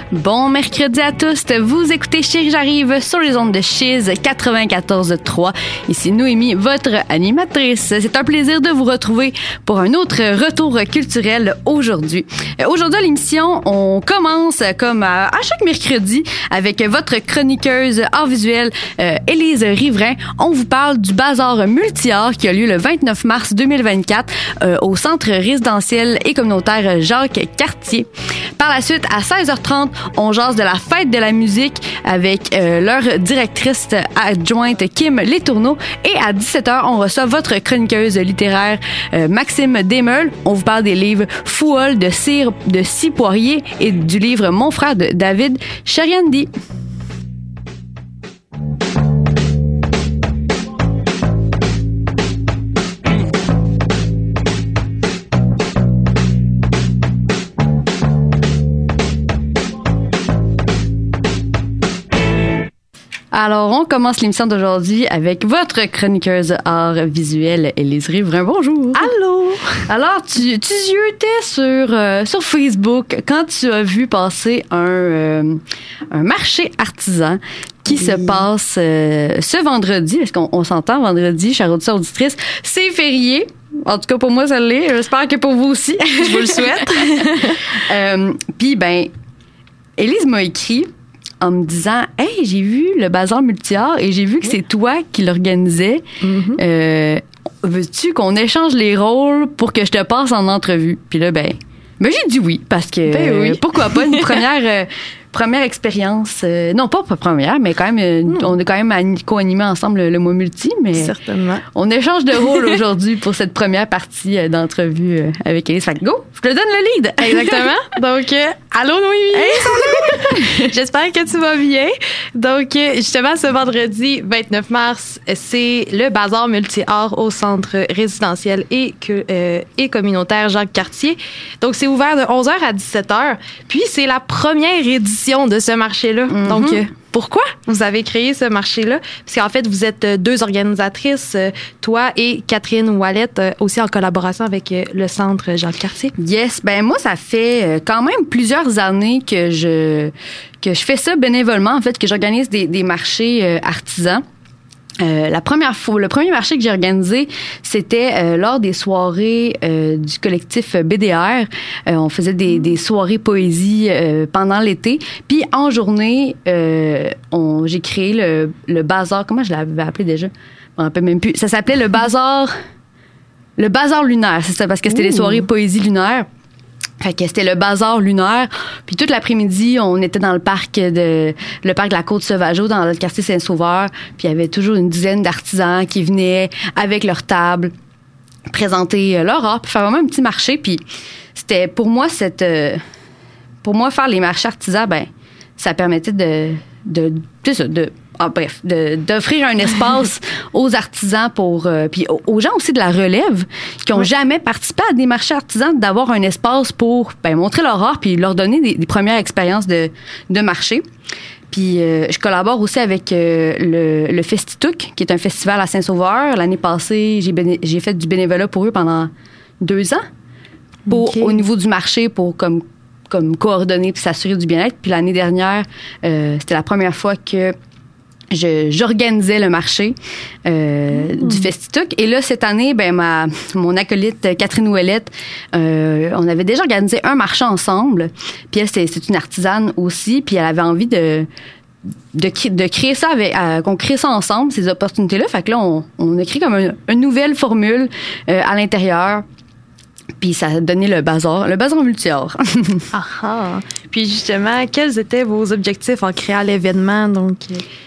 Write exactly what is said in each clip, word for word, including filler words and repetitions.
Bon mercredi à tous, vous écoutez Chérie j'arrive sur les ondes de Chiz quatre-vingt-quatorze trois. Ici Noémie, votre animatrice. C'est un plaisir de vous retrouver pour un autre retour culturel aujourd'hui. Aujourd'hui à l'émission, on commence comme à, à chaque mercredi avec votre chroniqueuse art visuel euh, Élise Riverain. On vous parle du bazar multi-art qui a lieu le vingt-neuf mars deux mille vingt-quatre euh, au centre résidentiel et communautaire Jacques Cartier. Par la suite, à seize heures trente, on jase de la fête de la musique avec euh, leur directrice adjointe Kim Letourneau. Et à dix-sept heures, on reçoit votre chroniqueuse littéraire euh, Maxime Desmeules. On vous parle des livres Fouol de Cire de Cy Poirier et du livre Mon frère de David Cheriandi. Alors, on commence l'émission d'aujourd'hui avec votre chroniqueuse art visuel, Élise Riverain. Bonjour. Allô. Alors, tu, tu ziotais sur, euh, sur Facebook quand tu as vu passer un, euh, un marché artisan qui oui. se passe euh, ce vendredi. Est-ce qu'on on s'entend vendredi, chère auditeur auditrice? C'est férié. En tout cas, pour moi, ça l'est. J'espère que pour vous aussi. Je vous le souhaite. euh, Puis, ben, Élise m'a écrit en me disant « Hey, j'ai vu le bazar multi-art et j'ai vu que c'est toi qui l'organisais. Mm-hmm. Euh, veux-tu qu'on échange les rôles pour que je te passe en entrevue? » Puis là, ben, ben j'ai dit oui, parce que ben oui. euh, pourquoi pas une première... Euh, Première expérience, euh, non pas première, mais quand même, euh, mm. on est quand même co-animé ensemble le, le mois multi, mais certainement. On échange de rôle aujourd'hui pour cette première partie euh, d'entrevue euh, avec Élise. Fait que go, je te donne le lead. Exactement. Donc, euh, allô Noémie. Hey, salut. J'espère que tu vas bien. Donc, euh, justement, ce vendredi vingt-neuf mars, c'est le bazar multi-art au centre résidentiel et, que, euh, et communautaire Jacques Cartier. Donc, c'est ouvert de onze heures à dix-sept heures. Puis, c'est la première édition de ce marché-là. Mm-hmm. Donc, euh, pourquoi vous avez créé ce marché-là? Parce qu'en fait, vous êtes deux organisatrices, euh, toi et Catherine Ouellette, euh, aussi en collaboration avec euh, le Centre Jacques Cartier. Yes. Ben moi, ça fait euh, quand même plusieurs années que je que je fais ça bénévolement, en fait, que j'organise des, des marchés euh, artisans. Euh, la première fois, le premier marché que j'ai organisé, c'était euh, lors des soirées euh, du collectif B D R. Euh, on faisait des, des soirées poésie euh, pendant l'été. Puis en journée, euh, on, j'ai créé le, le bazar. Comment je l'avais appelé déjà? Je me rappelle même plus. Ça s'appelait le bazar, le bazar lunaire. C'est ça, parce que c'était Ouh. des soirées poésie lunaire. Fait que c'était le bazar lunaire. Puis toute l'après-midi, on était dans le parc de le parc de la Côte-Sauvageau, dans le quartier Saint-Sauveur. Puis il y avait toujours une dizaine d'artisans qui venaient avec leur table présenter leur art, puis faire vraiment un petit marché. Puis c'était pour moi cette euh, pour moi faire les marchés artisans, ben ça permettait de de c'est ça, de Ah, bref, de, d'offrir un espace aux artisans pour euh, puis aux gens aussi de la relève qui ont ouais. jamais participé à des marchés artisans, d'avoir un espace pour ben, montrer leur art puis leur donner des, des premières expériences de, de marché. Puis euh, je collabore aussi avec euh, le, le Festituc, qui est un festival à Saint-Sauveur. L'année passée, j'ai, béné- j'ai fait du bénévolat pour eux pendant deux ans pour, okay. au niveau du marché pour comme, comme coordonner puis s'assurer du bien-être. Puis l'année dernière, euh, c'était la première fois que Je, j'organisais le marché euh, mmh. du Festituc. Et là, cette année, ben ma mon acolyte Catherine Ouellette, euh, on avait déjà organisé un marché ensemble. Puis elle, c'est, c'est une artisane aussi. Puis elle avait envie de de, de créer ça, avec, euh, qu'on crée ça ensemble, ces opportunités-là. Fait que là, on, on a créé comme un, une nouvelle formule euh, à l'intérieur. Puis ça a donné le bazar, le bazar multi-art. ah, ah. Puis justement, quels étaient vos objectifs en créant l'événement? Donc...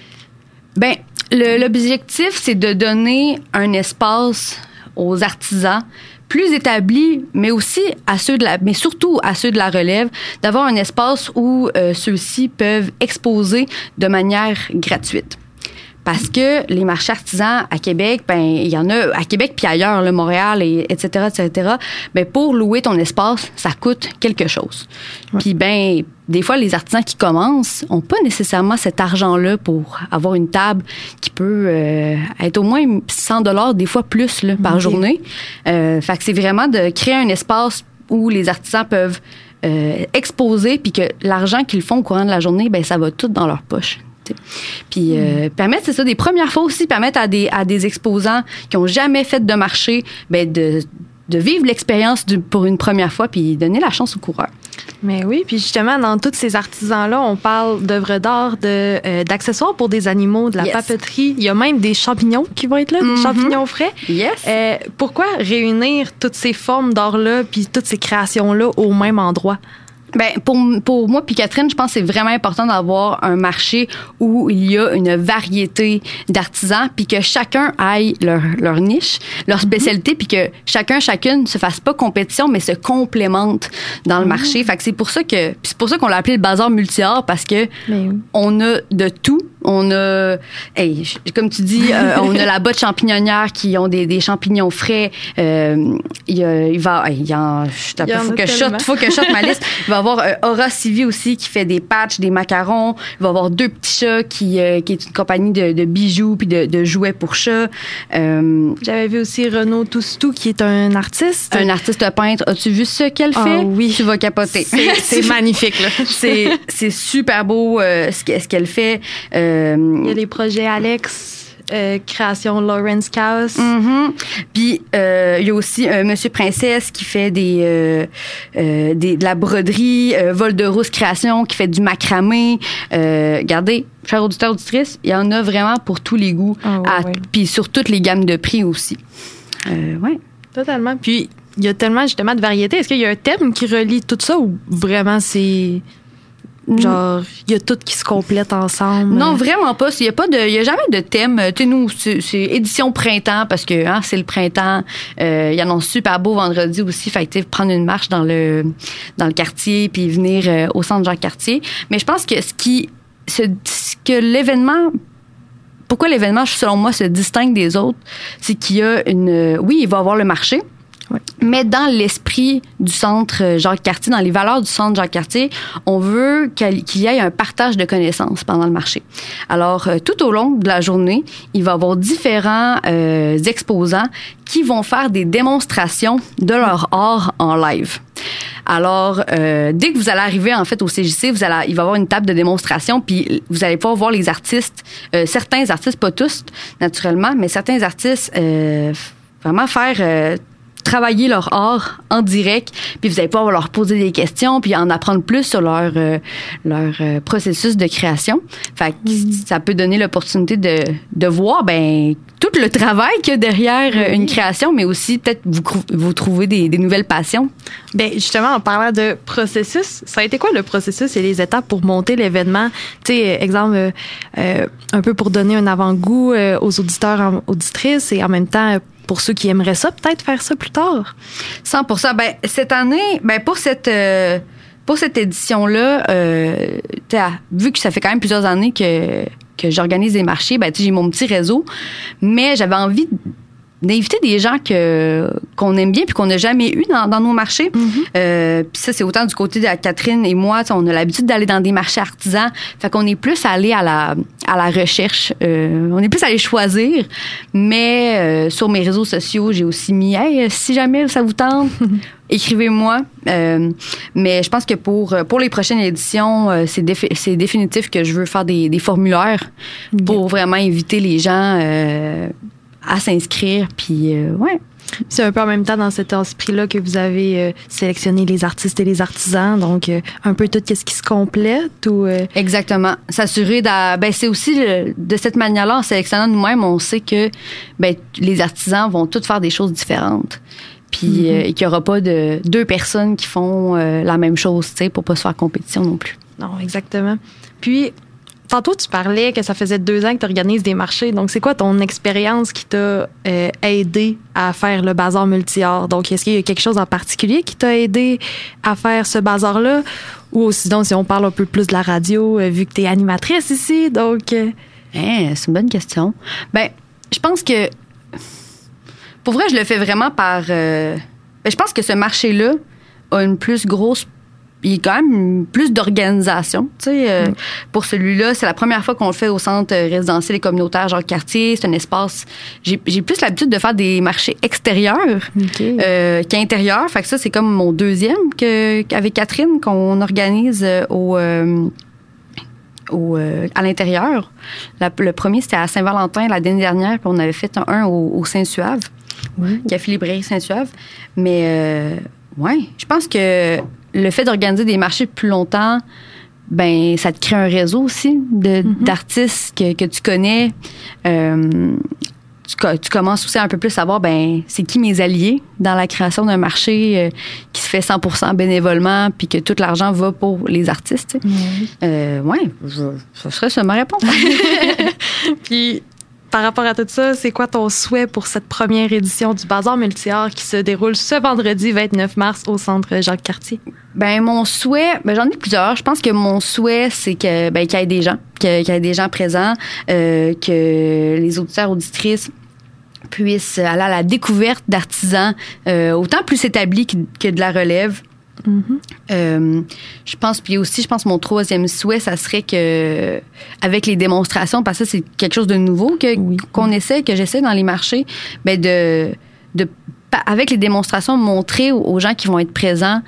Ben, le, l'objectif, c'est de donner un espace aux artisans plus établis, mais aussi à ceux de la, mais surtout à ceux de la relève, d'avoir un espace où euh, ceux-ci peuvent exposer de manière gratuite. Parce que les marchés artisans à Québec, ben il y en a à Québec puis ailleurs, là, Montréal, et, etc., et cetera. Ben pour louer ton espace, ça coûte quelque chose. Ouais. Puis ben des fois, les artisans qui commencent ont pas nécessairement cet argent-là pour avoir une table qui peut euh, être au moins cent dollars, des fois plus là, par okay. journée. Euh, fait que c'est vraiment de créer un espace où les artisans peuvent euh, exposés, puis que l'argent qu'ils font au courant de la journée, ben ça va tout dans leur poche. Puis euh, mmh. permettre, c'est ça, des premières fois aussi, permettre à des, à des exposants qui ont jamais fait de marché, ben de, de vivre l'expérience du, pour une première fois, puis donner la chance aux coureurs. Mais oui, puis justement, dans tous ces artisans-là, on parle d'œuvres d'art, de, euh, d'accessoires pour des animaux, de la yes. papeterie. Il y a même des champignons qui vont être là, mm-hmm. des champignons frais. Yes. Euh, pourquoi réunir toutes ces formes d'art-là puis toutes ces créations-là au même endroit? Ben pour pour moi puis Catherine, je pense que c'est vraiment important d'avoir un marché où il y a une variété d'artisans puis que chacun aille leur leur niche, leur spécialité, puis que chacun chacune se fasse pas compétition mais se complémente dans le mmh. marché. Fait que c'est pour ça que c'est pour ça qu'on l'a appelé le bazar multi-art parce que oui. on a de tout. On a, hey, comme tu dis, euh, on a la botte champignonnière qui ont des, des champignons frais. Euh, il, y a, il va, il y a, il y faut que je shot, faut que je shot ma liste. Il va y avoir euh, Aura Civi aussi qui fait des patchs, des macarons. Il va y avoir Deux Petits Chats qui, euh, qui est une compagnie de, de bijoux puis de, de jouets pour chats. Euh, J'avais vu aussi Renaud Toustou qui est un artiste. Un artiste peintre. As-tu vu ce qu'elle fait? Oh, oui. Tu vas capoter. C'est, c'est magnifique, là. c'est, c'est super beau euh, ce, ce qu'elle fait. Euh, Il y a les projets Alex, euh, création Lawrence Chaos. Mm-hmm. Puis euh, il y a aussi euh, Monsieur Princesse qui fait des, euh, euh, des de la broderie, euh, Vol de Rousse Création qui fait du macramé. Euh, regardez, chers auditeurs auditrices, il y en a vraiment pour tous les goûts, oh, ouais, à, ouais. puis sur toutes les gammes de prix aussi. Euh, ouais. Totalement. Puis il y a tellement justement de variétés. Est-ce qu'il y a un thème qui relie tout ça ou vraiment c'est genre, il y a tout qui se complète ensemble? Non, vraiment pas. Il y a pas de, il y a jamais de thème. Tu sais, nous, c'est, c'est édition printemps parce que hein, c'est le printemps. Euh, il annonce super beau vendredi aussi. Fait que prendre une marche dans le dans le quartier puis venir euh, au centre Jacques-Cartier. Mais je pense que ce qui, ce, ce que l'événement pourquoi l'événement, selon moi, se distingue des autres, c'est qu'il y a une, oui, il va y avoir le marché. Ouais. Mais dans l'esprit du centre Jacques-Cartier, dans les valeurs du centre Jacques-Cartier, on veut qu'il y ait un partage de connaissances pendant le marché. Alors, tout au long de la journée, il va y avoir différents euh, exposants qui vont faire des démonstrations de leur art en live. Alors, euh, dès que vous allez arriver en fait au C J C, vous allez, il va y avoir une table de démonstration, puis vous allez pouvoir voir les artistes, euh, certains artistes, pas tous naturellement, mais certains artistes euh, vraiment faire euh, travailler leur art en direct, puis vous allez pouvoir leur poser des questions, puis en apprendre plus sur leur euh, leur euh, processus de création. Fait que mm-hmm. ça peut donner l'opportunité de de voir ben tout le travail qu'il y a derrière euh, une création, mais aussi peut-être vous vous trouver des, des nouvelles passions. Ben justement, en parlant de processus, ça a été quoi le processus et les étapes pour monter l'événement? Tu sais, exemple, euh, euh, un peu pour donner un avant-goût euh, aux auditeurs, auditrices, et en même temps pour ceux qui aimeraient ça, peut-être faire ça plus tard. cent pour cent. Ben cette année, ben pour cette euh, pour cette édition-là, euh, vu que ça fait quand même plusieurs années que que j'organise des marchés, ben j'ai mon petit réseau, mais j'avais envie d'inviter des gens que qu'on aime bien puis qu'on n'a jamais eu dans, dans nos marchés. Mm-hmm. Euh, puis ça, c'est autant du côté de Catherine et moi, on a l'habitude d'aller dans des marchés artisans, fait qu'on est plus allé à la à la recherche, euh, on est plus allé choisir. Mais euh, sur mes réseaux sociaux, j'ai aussi mis, hey, si jamais ça vous tente, écrivez-moi. Euh, mais je pense que pour pour les prochaines éditions, euh, c'est défi- c'est définitif que je veux faire des, des formulaires pour vraiment inviter les gens. Euh, à s'inscrire, puis euh, ouais. C'est un peu en même temps dans cet esprit-là que vous avez euh, sélectionné les artistes et les artisans, donc euh, un peu tout ce qui se complète ou... Euh... Exactement. S'assurer de... Ben, c'est aussi le, de cette manière-là, en sélectionnant nous-mêmes, on sait que ben, les artisans vont tous faire des choses différentes. Puis mm-hmm. euh, et qu'il n'y aura pas de deux personnes qui font euh, la même chose, tu sais, pour pas se faire compétition non plus. Non, exactement. Puis... Tantôt, tu parlais que ça faisait deux ans que tu organises des marchés. Donc, c'est quoi ton expérience qui t'a euh, aidé à faire le bazar multi-art? Donc, est-ce qu'il y a quelque chose en particulier qui t'a aidé à faire ce bazar-là? Ou sinon, si on parle un peu plus de la radio, euh, vu que tu es animatrice ici, donc... Euh... Hein, c'est une bonne question. Ben, je pense que... Pour vrai, je le fais vraiment par... Euh... Ben, je pense que ce marché-là a une plus grosse il y a quand même plus d'organisation. Tu sais, euh, mm. Pour celui-là, c'est la première fois qu'on le fait au centre résidentiel et communautaire Jacques-Cartier. C'est un espace... J'ai, j'ai plus l'habitude de faire des marchés extérieurs okay. euh, qu'intérieurs. Fait que ça, c'est comme mon deuxième que, avec Catherine qu'on organise au... Euh, Au, euh, à l'intérieur. La, le premier, c'était à Saint-Valentin l'année dernière, puis on avait fait un, un au, au Saint-Suave, oui. Café Librairie Saint-Suave. Mais, euh, ouais, je pense que le fait d'organiser des marchés plus longtemps, ben ça te crée un réseau aussi de, mm-hmm. d'artistes que, que tu connais. Euh, tu, tu commences aussi un peu plus à savoir, ben c'est qui mes alliés dans la création d'un marché euh, qui se fait cent pour cent bénévolement, puis que tout l'argent va pour les artistes. Tu sais. Mm-hmm. Euh, ouais, je, ça serait ça ma réponse. Puis, par rapport à tout ça, c'est quoi ton souhait pour cette première édition du Bazar Multi-Art qui se déroule ce vendredi vingt-neuf mars au centre Jacques-Cartier? Ben mon souhait, ben j'en ai plusieurs. Je pense que mon souhait, c'est que ben qu'il y ait des gens, qu'il y ait des gens présents, euh, que les auditeurs, auditrices puissent aller à la découverte d'artisans euh, autant plus établis que, que de la relève. Mm-hmm. Euh, je pense, puis aussi, je pense mon troisième souhait, ça serait que, avec les démonstrations, parce que c'est quelque chose de nouveau que, oui. qu'on essaie, que j'essaie dans les marchés, ben de, de, avec les démonstrations, montrer aux, aux gens qui vont être présents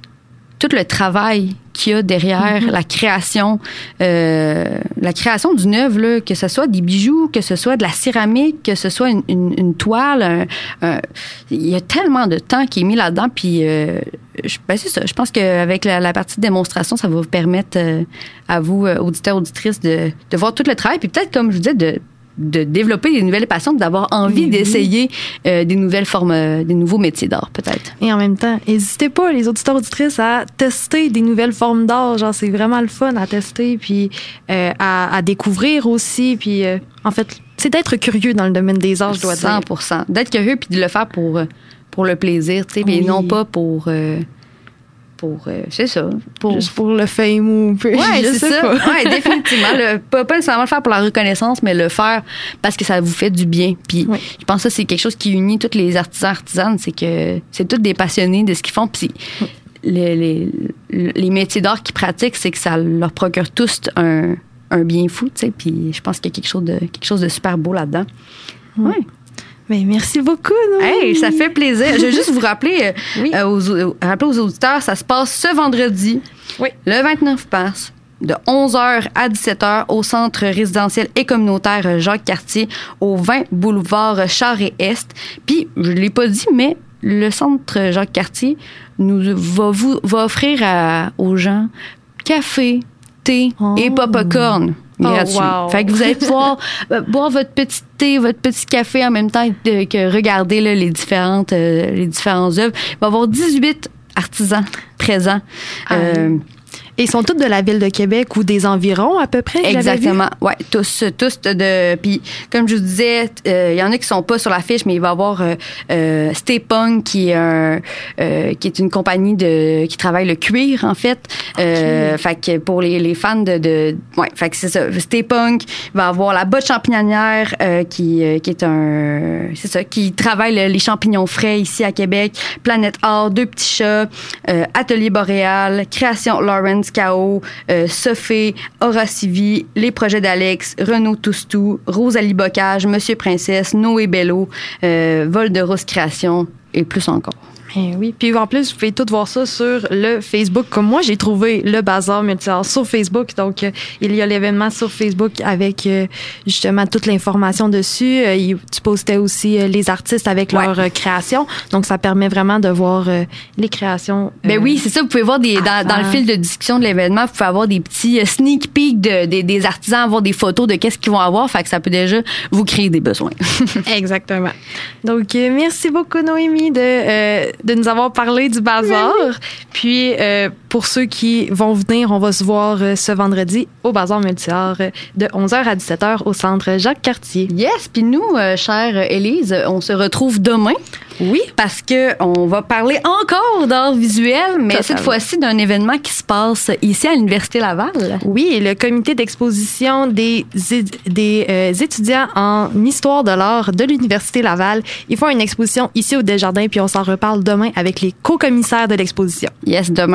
tout le travail qu'il y a derrière mm-hmm. la création, euh, la création d'une œuvre, là, que ce soit des bijoux, que ce soit de la céramique, que ce soit une, une, une toile. Un, un, il y a tellement de temps qui est mis là-dedans. Puis, euh, je, ben c'est ça. Je pense qu'avec la, la partie de démonstration, ça va vous permettre euh, à vous, euh, auditeurs, auditrices, de, de voir tout le travail. Puis peut-être, comme je vous disais, de de développer des nouvelles passions, d'avoir envie oui, d'essayer oui. Euh, des nouvelles formes, euh, des nouveaux métiers d'art, peut-être. Et en même temps, n'hésitez pas, les auditeurs auditrices, à tester des nouvelles formes d'art. Genre, c'est vraiment le fun à tester, puis euh, à, à découvrir aussi. Puis, euh, en fait, c'est d'être curieux dans le domaine des arts, je dois dire. cent pour cent. D'être curieux, puis de le faire pour, pour le plaisir, tu sais, oui. mais non pas pour... Euh, Pour, euh, c'est ça. Pour, Juste pour le fame ou... Oui, c'est ça. Oui, définitivement. Le, pas, pas nécessairement le faire pour la reconnaissance, mais le faire parce que ça vous fait du bien. Puis oui. je pense que ça, c'est quelque chose qui unit tous les artisans, artisanes. C'est que c'est tous des passionnés de ce qu'ils font. Puis oui. les, les, les métiers d'art qu'ils pratiquent, c'est que ça leur procure tous un, un bien fou, tu sais. Puis je pense qu'il y a quelque chose de, quelque chose de super beau là-dedans. Oui. Ouais. Mais merci beaucoup, Noémie. Hey, ça fait plaisir. Je veux juste vous rappeler, euh, oui. euh, aux, euh, rappeler aux auditeurs, ça se passe ce vendredi, oui. le vingt-neuf mars, de onze heures à dix-sept heures au centre résidentiel et communautaire Jacques-Cartier, au vingt boulevard Charest. Puis, je ne l'ai pas dit, mais le centre Jacques-Cartier nous va, vous, va offrir à, aux gens café, thé oh. et popcorn. Gratuit. Oh, wow. Fait que vous allez pouvoir euh, boire votre petit thé, votre petit café en même temps que, que regarder là, les différentes euh, les différentes œuvres. Il va y avoir dix-huit artisans présents. Ah, euh, et ils sont tous de la ville de Québec ou des environs à peu près? Exactement. Oui, tous, tous de. Puis, comme je vous disais, il euh, y en a qui sont pas sur l'affiche, mais il va y avoir euh, euh, Stay Punk, qui est un, euh, qui est une compagnie de qui travaille le cuir en fait. Okay. Euh, fait que pour les, les fans de, de ouais, fait que c'est ça. Stay Punk, il va y avoir la Botte Champignonnière, euh, qui euh, qui est un, c'est ça, qui travaille le, les champignons frais ici à Québec. Planète Art, Deux Petits Chats, euh, Atelier Boréal, Création Lawrence K O, euh, Sophie, Aura Civi, Les Projets d'Alex, Renaud Toustou, Rosalie Bocage, Monsieur Princesse, Noé Bello, euh, Vol de Rose Création et plus encore. Eh oui, puis en plus, vous pouvez tout voir ça sur le Facebook. Comme moi, j'ai trouvé le Bazar Multi-Art sur Facebook. Donc, euh, il y a l'événement sur Facebook avec euh, justement toute l'information dessus. Euh, il, tu postais aussi euh, les artistes avec ouais. leurs euh, créations. Donc, ça permet vraiment de voir euh, les créations. Euh, ben oui, c'est ça. Vous pouvez voir des dans, dans le fil de discussion de l'événement, vous pouvez avoir des petits euh, sneak peeks de, de, des artisans, avoir des photos de qu'est-ce qu'ils vont avoir. Fait que ça peut déjà vous créer des besoins. Exactement. Donc, euh, merci beaucoup, Noémie, de... Euh, de nous avoir parlé du bazar. Oui. Puis, euh, pour ceux qui vont venir, on va se voir euh, ce vendredi au Bazar Multi-Art euh, de onze heures à dix-sept heures au centre Jacques-Cartier. Yes! Puis nous, euh, chère Élise, on se retrouve demain. Oui. Parce que on va parler encore d'art visuel, mais cette fois-ci d'un événement qui se passe ici à l'Université Laval. Oui, le comité d'exposition des, des euh, étudiants en histoire de l'art de l'Université Laval. Ils font une exposition ici au Desjardins, puis on s'en reparle demain avec les co-commissaires de l'exposition. Yes, demain à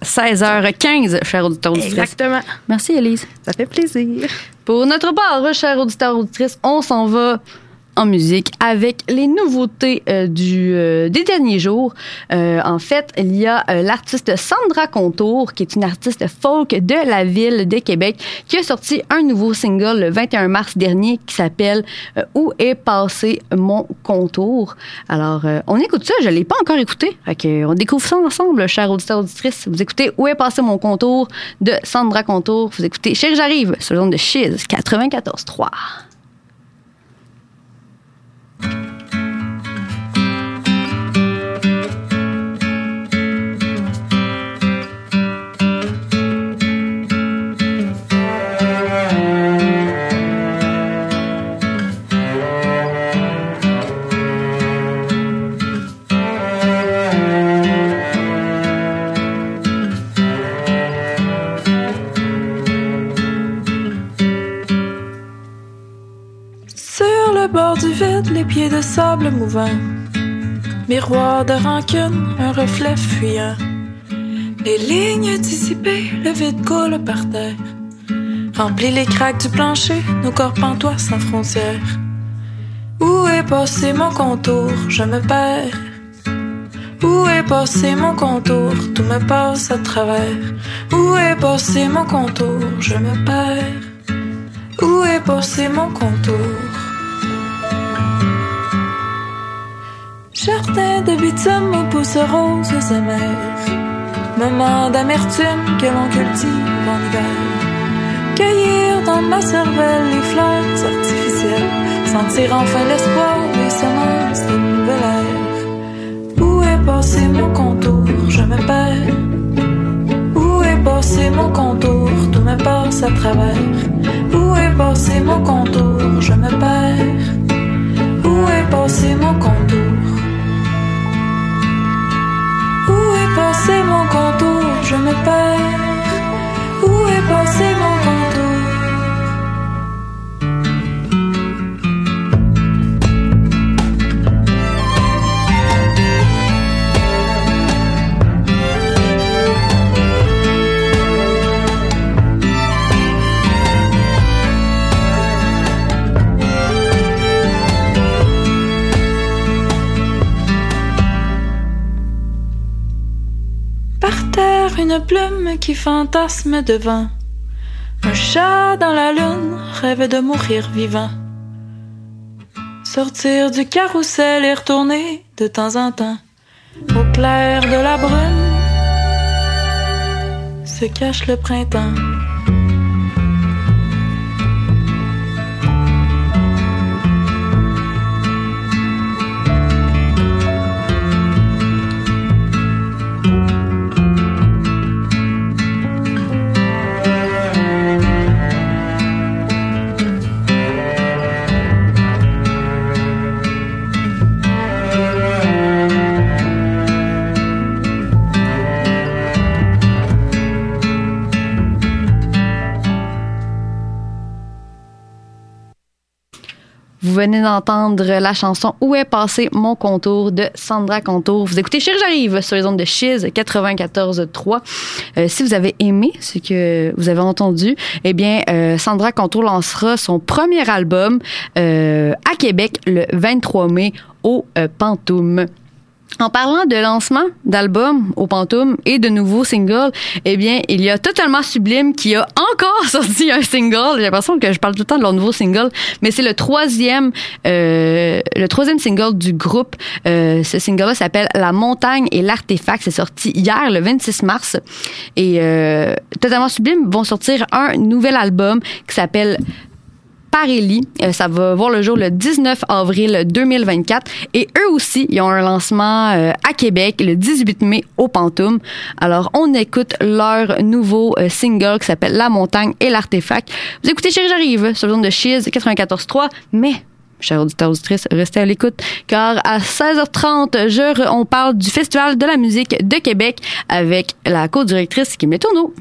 seize heures quinze, chers auditeurs auditrices. Exactement. Merci, Élise. Ça fait plaisir. Pour notre part, chers auditeurs auditrices, on s'en va en musique avec les nouveautés euh, du, euh, des derniers jours. Euh, en fait, il y a euh, l'artiste Sandra Contour, qui est une artiste folk de la ville de Québec, qui a sorti un nouveau single le vingt et un mars dernier qui s'appelle euh, « Où est passé mon contour ». Alors, euh, on écoute ça, je ne l'ai pas encore écouté. Fait que, on découvre ça ensemble, chers auditeurs auditrices. Vous écoutez « Où est passé mon contour » de Sandra Contour. Vous écoutez « Chérie, j'arrive » sur le zone de Chiz quatre-vingt-quatorze trois. Les pieds de sable mouvant, miroir de rancune, un reflet fuyant. Les lignes dissipées, le vide coule par terre, remplit les craques du plancher, nos corps pantois sans frontières. Où est passé mon contour, je me perds. Où est passé mon contour, tout me passe à travers. Où est passé mon contour, je me perds. Où est passé mon contour? Jardin de bitume aux pousses roses amères, moment d'amertume que l'on cultive en hiver. Cueillir dans ma cervelle les fleurs artificielles, sentir enfin l'espoir des semences d'une nouvelle ère. Où est passé mon contour, je me perds. Où est passé mon contour, tout me passe à travers. Où est passé mon contour, je me perds. Où est passé mon contour? Où est passé mon contour, je me perds. Où est passé mon contour? Une plume qui fantasme devant. Un chat dans la lune rêve de mourir vivant. Sortir du carrousel et retourner de temps en temps au clair de la brume se cache le printemps. Vous venez d'entendre la chanson « Où est passé mon contour » de Sandra Contour. Vous écoutez Chérie, j'arrive sur les ondes de Chiz quatre-vingt-quatorze trois. Euh, si vous avez aimé ce que vous avez entendu, eh bien, euh, Sandra Contour lancera son premier album euh, à Québec le vingt-trois mai au euh, Pantoum. En parlant de lancement d'albums au Pantoum et de nouveaux singles, eh bien, il y a Totalement Sublime qui a encore sorti un single. J'ai l'impression que je parle tout le temps de leur nouveau single, mais c'est le troisième, euh, le troisième single du groupe. Euh, ce single-là s'appelle La Montagne et l'Artefact. C'est sorti hier, le vingt-six mars. Et euh, Totalement Sublime vont sortir un nouvel album qui s'appelle Parélie. Euh, ça va voir le jour le dix-neuf avril deux mille vingt-quatre. Et eux aussi, ils ont un lancement euh, à Québec le dix-huit mai au Pantoum. Alors, on écoute leur nouveau euh, single qui s'appelle La Montagne et l'Artefact. Vous écoutez Chérie, j'arrive sur le zone de Chiz quatre-vingt-quatorze trois. Mais, chers auditeurs et auditrices, restez à l'écoute, car à seize heures trente, je, on parle du Festival de la musique de Québec avec la co-directrice Kim Letourneau.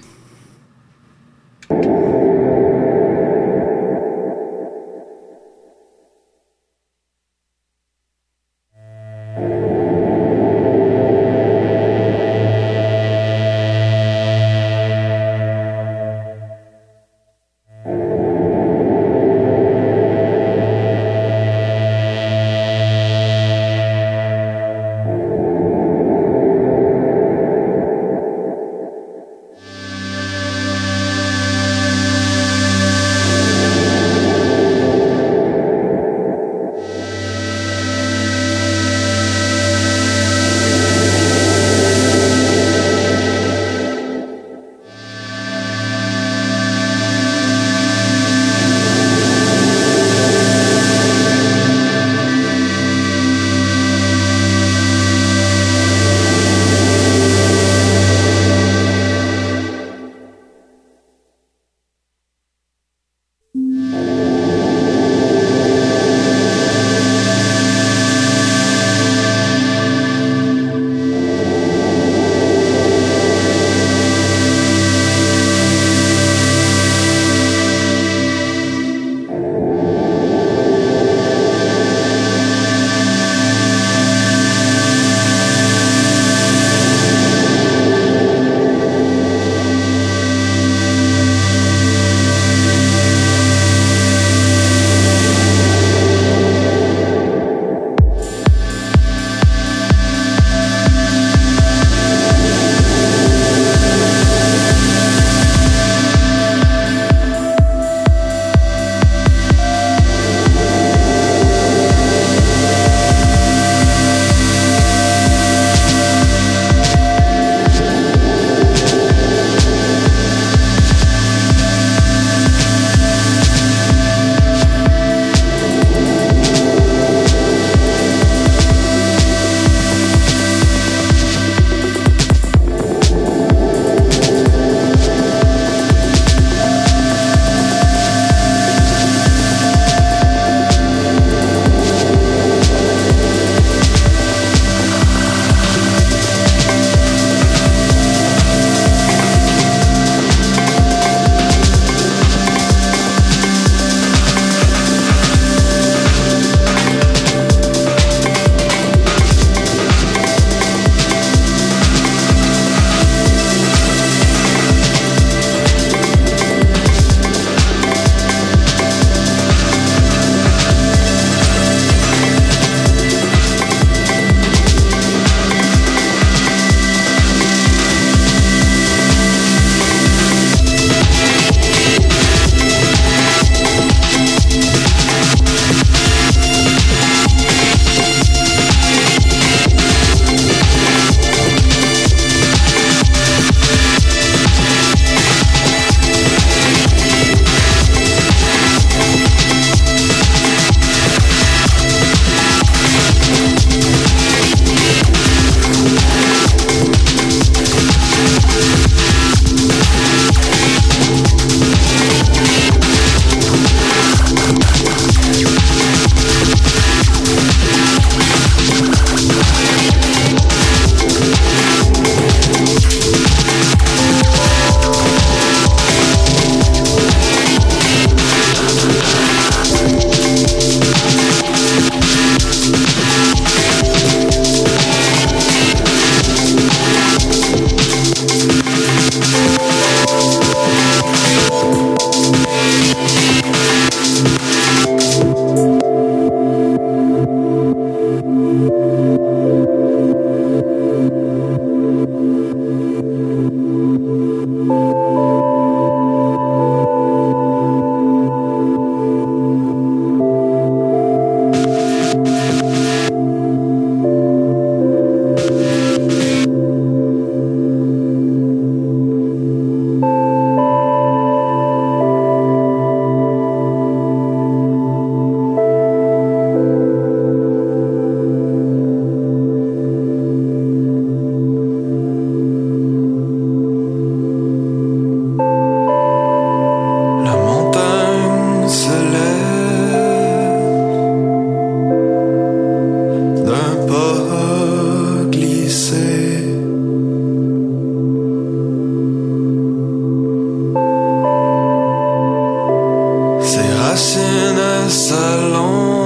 s'allonge.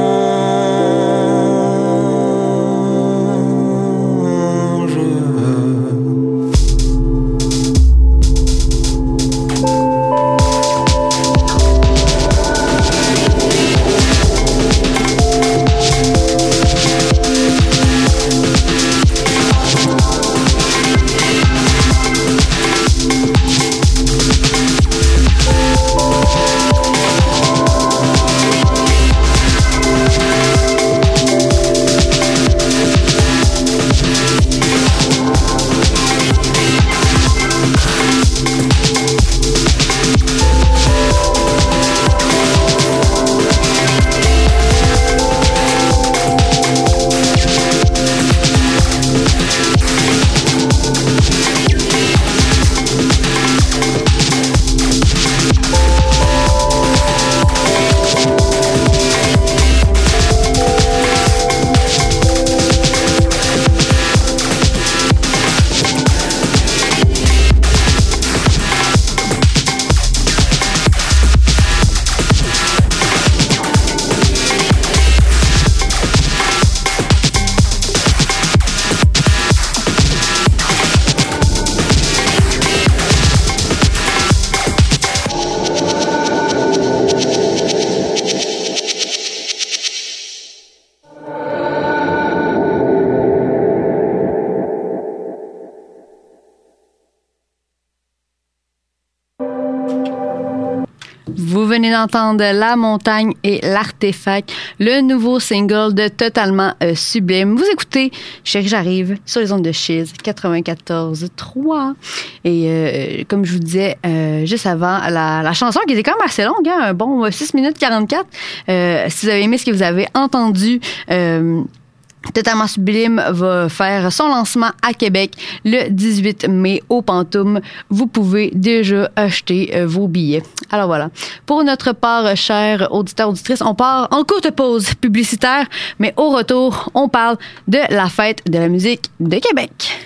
Vous venez d'entendre La Montagne et l'Artefact, le nouveau single de Totalement euh, Sublime. Vous écoutez Chérie J'arrive sur les ondes de Chiz quatre-vingt-quatorze trois. Et euh, comme je vous disais euh, juste avant, la, la chanson qui était quand même assez longue, hein, un bon six minutes quarante-quatre. Euh, si vous avez aimé ce que vous avez entendu... Euh, Totalement Sublime va faire son lancement à Québec le dix-huit mai au Pantoum. Vous pouvez déjà acheter euh, vos billets. Alors voilà. Pour notre part, chers auditeurs, auditrices, on part en courte pause publicitaire, mais au retour, on parle de la fête de la musique de Québec.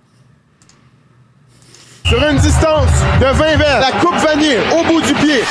Sur une distance de vingt mètres, la coupe vanille au bout du pied.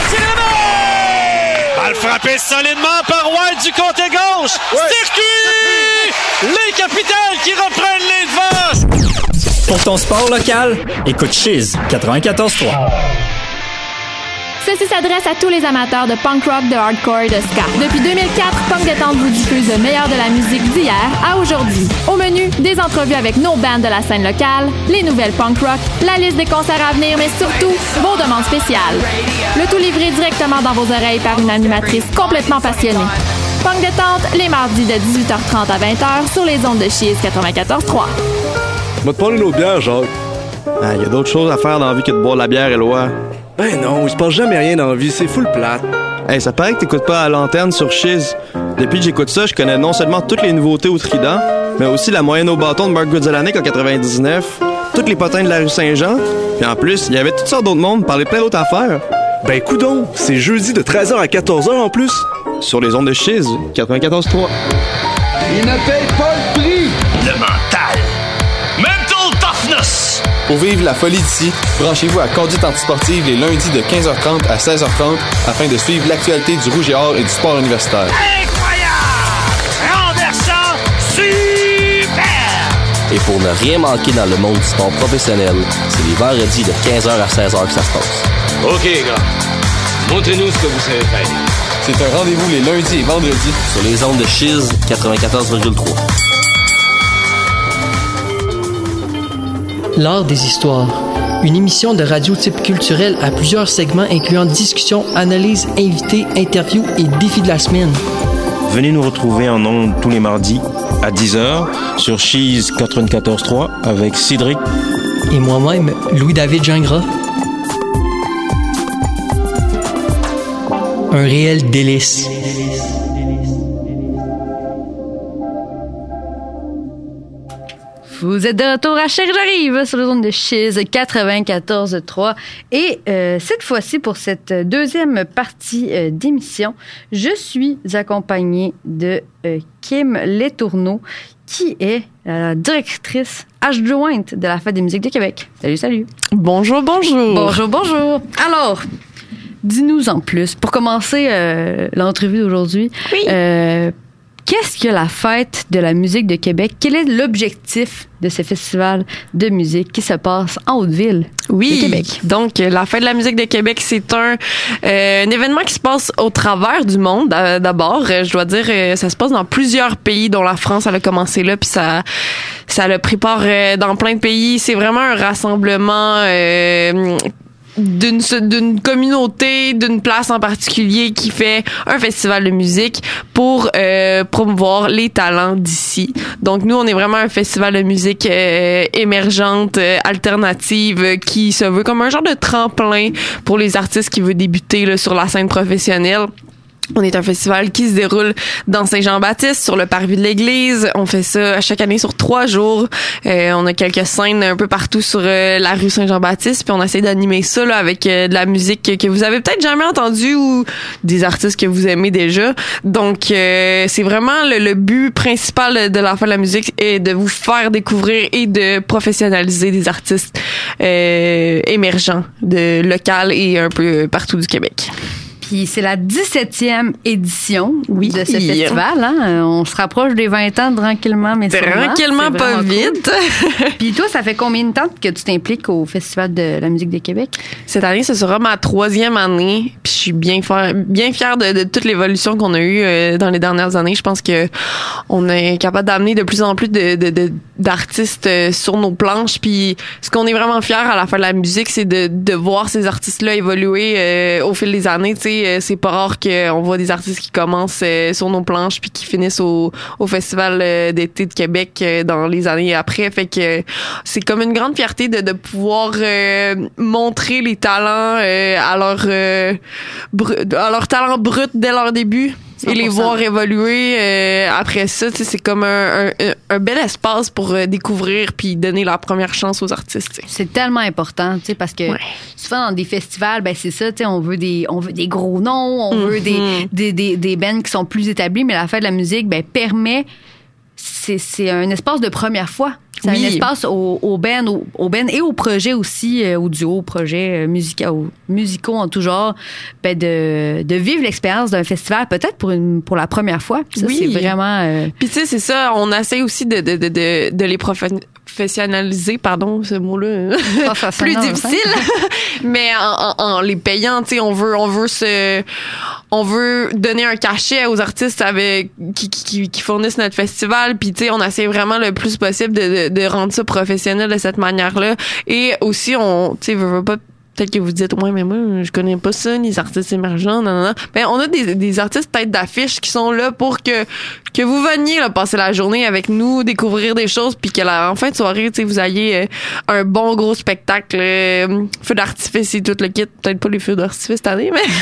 Balle frappée solidement par White du côté gauche. Ouais. Circuit! Les Capitals qui reprennent les devants. Pour ton sport local, écoute Chiz quatre-vingt-quatorze trois. Ceci s'adresse à tous les amateurs de punk rock, de hardcore et de ska. Depuis deux mille quatre, Punk Détente vous diffuse le meilleur de la musique d'hier à aujourd'hui. Au menu, des entrevues avec nos bands de la scène locale, les nouvelles punk rock, la liste des concerts à venir, mais surtout, vos demandes spéciales. Le tout livré directement dans vos oreilles par une animatrice complètement passionnée. Punk Détente, les mardis de dix-huit heures trente à vingt heures sur les ondes de Chiz quatre-vingt-quatorze trois. Va te prendre une autre bière, Jacques. Ah, y a d'autres choses à faire dans la vie que de boire de la bière, Éloi. Ben non, il se passe jamais rien dans la vie, c'est full plate. Hey, ça paraît que t'écoutes pas à l'antenne sur Chiz. Depuis que j'écoute ça, je connais non seulement toutes les nouveautés au Trident, mais aussi la moyenne au bâton de Mark Goodzalanek en quatre-vingt-dix-neuf, toutes les potins de la rue Saint-Jean, puis en plus, il y avait toutes sortes d'autres mondes, parler plein d'autres affaires. Ben coudonc, c'est jeudi de treize heures à quatorze heures en plus. Sur les ondes de Chiz, quatre-vingt-quatorze trois. Il ne paye pas le prix! Le mental. Mental toughness. Pour vivre la folie d'ici, branchez-vous à Conduite Antisportive les lundis de quinze heures trente à seize heures trente afin de suivre l'actualité du rouge et or et du sport universitaire. Incroyable! Renversant! Super! Et pour ne rien manquer dans le monde du sport professionnel, c'est les vendredis de quinze heures à seize heures que ça se passe. OK, gars. Montrez-nous ce que vous savez faire. C'est un rendez-vous les lundis et vendredis sur les ondes de Chiz quatre-vingt-quatorze virgule trois. L'art des histoires. Une émission de radio type culturel à plusieurs segments incluant discussions, analyses, invités, interviews et défis de la semaine. Venez nous retrouver en ondes tous les mardis à dix heures sur Chiz quatre-vingt-quatorze trois avec Cédric et moi-même, Louis-David Gingras. Un réel délice. Vous êtes de retour à Chérie J'arrive sur les ondes de Chiz quatre-vingt-quatorze trois. Et euh, cette fois-ci, pour cette deuxième partie euh, d'émission, je suis accompagnée de euh, Kim Letourneau, qui est la directrice adjointe de la Fête des musiques de Québec. Salut, salut. Bonjour, bonjour. Bonjour, bonjour. Alors, dis-nous en plus. Pour commencer euh, l'entrevue d'aujourd'hui, oui. euh, qu'est-ce que la Fête de la musique de Québec? Quel est l'objectif de ce festival de musique qui se passe en Haute-Ville oui, de Québec? Donc, la Fête de la musique de Québec, c'est un, euh, un événement qui se passe au travers du monde. Euh, d'abord, euh, je dois dire, euh, ça se passe dans plusieurs pays, dont la France, elle a commencé là, puis ça, ça l'a pris part euh, dans plein de pays. C'est vraiment un rassemblement euh, d'une d'une communauté, d'une place en particulier qui fait un festival de musique pour euh, promouvoir les talents d'ici. Donc nous, on est vraiment un festival de musique euh, émergente, euh, alternative, euh, qui se veut comme un genre de tremplin pour les artistes qui veulent débuter là, sur la scène professionnelle. On est un festival qui se déroule dans Saint-Jean-Baptiste, sur le parvis de l'église. On fait ça à chaque année sur trois jours. Euh, on a quelques scènes un peu partout sur euh, la rue Saint-Jean-Baptiste, puis on essaie d'animer ça là, avec euh, de la musique que, que vous avez peut-être jamais entendue ou des artistes que vous aimez déjà. Donc, euh, c'est vraiment le, le but principal de la Fête de la musique est de vous faire découvrir et de professionnaliser des artistes euh, émergents, de local et un peu partout du Québec. Puis c'est la dix-septième édition oui. de ce festival. Hein? On se rapproche des vingt ans tranquillement, mais sûrement. Tranquillement, pas vite. Cool. Puis toi, ça fait combien de temps que tu t'impliques au Festival de la musique de Québec? Cette année, ce sera ma troisième année. Puis je suis bien fière, bien fière de, de toute l'évolution qu'on a eue euh, dans les dernières années. Je pense que on est capable d'amener de plus en plus de, de, de, d'artistes euh, sur nos planches. Puis ce qu'on est vraiment fiers à la fin de la musique, c'est de, de voir ces artistes-là évoluer euh, au fil des années. Tu sais, c'est pas rare qu'on voit des artistes qui commencent euh, sur nos planches puis qui finissent au, au Festival euh, d'été de Québec euh, dans les années après. Fait que euh, c'est comme une grande fierté de, de pouvoir euh, montrer les talents euh, à leur euh, br- à leur talent brut dès leur début. Et les voir évoluer euh, après ça, c'est comme un, un, un bel espace pour euh, découvrir puis donner leur première chance aux artistes. T'sais. C'est tellement important, tu sais, parce que ouais. souvent dans des festivals, ben c'est ça, tu sais, on veut des, on veut des gros noms, on mm-hmm. veut des, des, des, des bands qui sont plus établis, mais la Fête de la musique, ben permet, c'est, c'est un espace de première fois. C'est oui. un espace aux au bands au, au ben et aux projets aussi, euh, aux duos, aux projets euh, musicaux, musicaux en tout genre, ben de, de vivre l'expérience d'un festival peut-être pour une pour la première fois. Puis ça, oui. c'est vraiment... Euh... Puis tu sais, c'est ça, on essaie aussi de, de, de, de, de les professionnaliser, pardon, ce mot-là, plus difficile, mais en, en, en les payant, tu sais, on veut, on veut se... On veut donner un cachet aux artistes avec qui, qui, qui fournissent notre festival, puis tu sais, on essaie vraiment le plus possible de, de, de rendre ça professionnel de cette manière-là. Et aussi, on, tu sais, veut, veut pas, peut-être que vous dites, ouais, mais moi, je connais pas ça, les artistes émergents, non, non, non. Ben, on a des, des artistes tête d'affiche qui sont là pour que, que vous veniez, là, passer la journée avec nous, découvrir des choses, puis que la, en fin de soirée, tu sais, vous ayez euh, un bon gros spectacle, euh, feux d'artifice et tout le kit. Peut-être pas les feux d'artifice cette année, mais.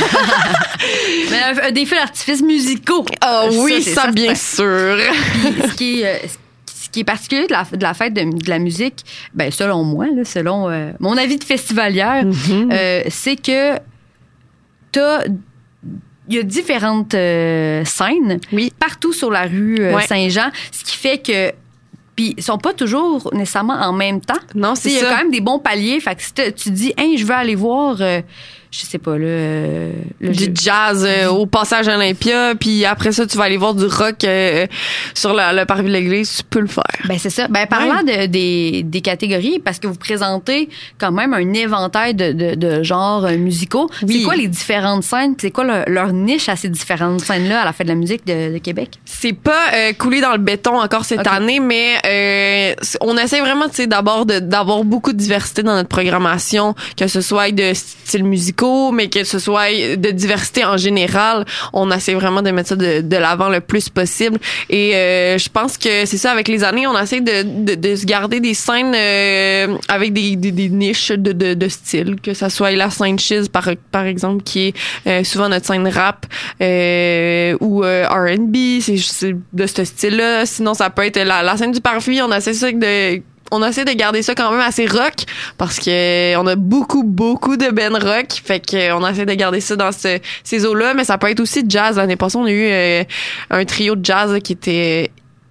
mais euh, des feux d'artifice musicaux. Ah oh, oui, ça, ça bien sûr. Puis, ce qui est, euh, Ce qui est particulier de la, de la fête de, de la musique, ben selon moi, là, selon euh, mon avis de festivalière, mm-hmm. euh, c'est que t'as il y a différentes euh, scènes oui. partout sur la rue euh, ouais. Saint-Jean, ce qui fait que puis ils sont pas toujours nécessairement en même temps. Non, c'est ça. Il y a quand même des bons paliers, fait que si tu dis hey, je veux aller voir euh, je sais pas, là... Euh, le du jazz euh, au passage Olympia, puis après ça, tu vas aller voir du rock euh, sur le, le parvis de l'église, tu peux le faire. Ben c'est ça. Ben parlant ouais. de, des, des catégories, parce que vous présentez quand même un éventail de, de, de genres musicaux, oui. c'est quoi les différentes scènes, c'est quoi le, leur niche à ces différentes scènes-là à la Fête de la musique de, de Québec? C'est pas euh, coulé dans le béton encore cette okay. année, mais euh, on essaie vraiment, tu sais, d'abord de, d'avoir beaucoup de diversité dans notre programmation, que ce soit de style musical, mais que ce soit de diversité en général. On essaie vraiment de mettre ça de, de l'avant le plus possible. Et euh, je pense que c'est ça, avec les années, on essaie de, de, de se garder des scènes euh, avec des, des, des niches de, de, de style, que ça soit la scène chiz, par, par exemple, qui est euh, souvent notre scène rap, euh, ou euh, R and B, c'est, c'est de ce style-là. Sinon, ça peut être la, la scène du parvis. On essaie ça de... On essaie de garder ça quand même assez rock parce que on a beaucoup, beaucoup de ben rock. Fait qu'on essaie de garder ça dans ce, ces eaux-là. Mais ça peut être aussi jazz. L'année passée, on a eu euh, un trio de jazz qui était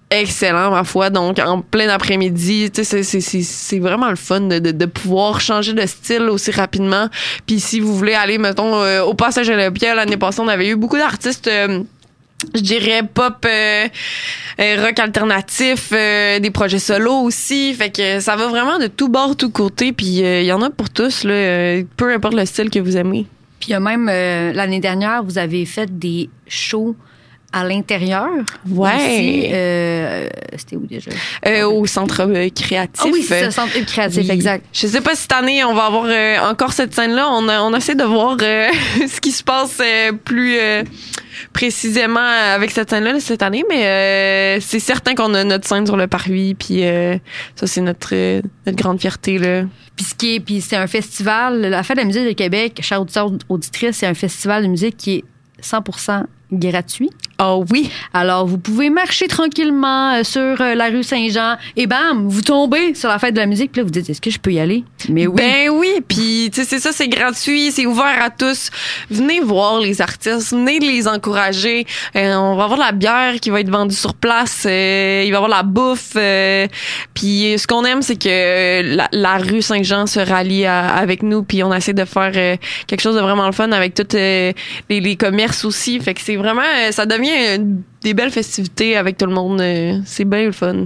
excellent, ma foi. Donc, en plein après-midi, tu sais, c'est, c'est, c'est, c'est vraiment le fun de, de, de pouvoir changer de style aussi rapidement. Puis si vous voulez aller, mettons, euh, au Passage Olympia, l'année passée, on avait eu beaucoup d'artistes... Euh, je dirais pop, euh, euh, rock alternatif, euh, des projets solo aussi. Fait que ça va vraiment de tout bord, tout côté. Puis il euh, y en a pour tous, là, euh, peu importe le style que vous aimez. Puis il y a même, euh, l'année dernière, vous avez fait des shows à l'intérieur. Ouais. Aussi, euh, c'était où déjà? Euh, au centre euh, créatif. Ah oui, c'est ça, centre créatif, oui. Exact. Je sais pas si cette année, on va avoir euh, encore cette scène-là. On, a, on essaie de voir euh, ce qui se passe euh, plus... Euh, précisément avec cette scène-là cette année, mais euh, c'est certain qu'on a notre scène sur le parvis, puis euh, ça c'est notre euh, notre grande fierté là. Puis ce qui est, puis c'est un festival, la Fête de la musique de Québec, chers auditeurs auditrices, c'est un festival de musique qui est cent pour cent gratuit. Oh oui. Alors, vous pouvez marcher tranquillement euh, sur euh, la rue Saint-Jean et bam, vous tombez sur la fête de la musique. Puis là, vous dites, est-ce que je peux y aller? Mais oui. Ben oui. Puis, tu sais, c'est ça, c'est gratuit, c'est ouvert à tous. Venez voir les artistes, venez les encourager. Euh, on va avoir de la bière qui va être vendue sur place. Euh, il va y avoir de la bouffe. Euh, puis, ce qu'on aime, c'est que la, la rue Saint-Jean se rallie à, avec nous. Puis, on essaie de faire euh, quelque chose de vraiment le fun avec tous euh, les, les commerces aussi. Fait que c'est vraiment, euh, ça devient Une, des belles festivités avec tout le monde. Euh, c'est bien le fun.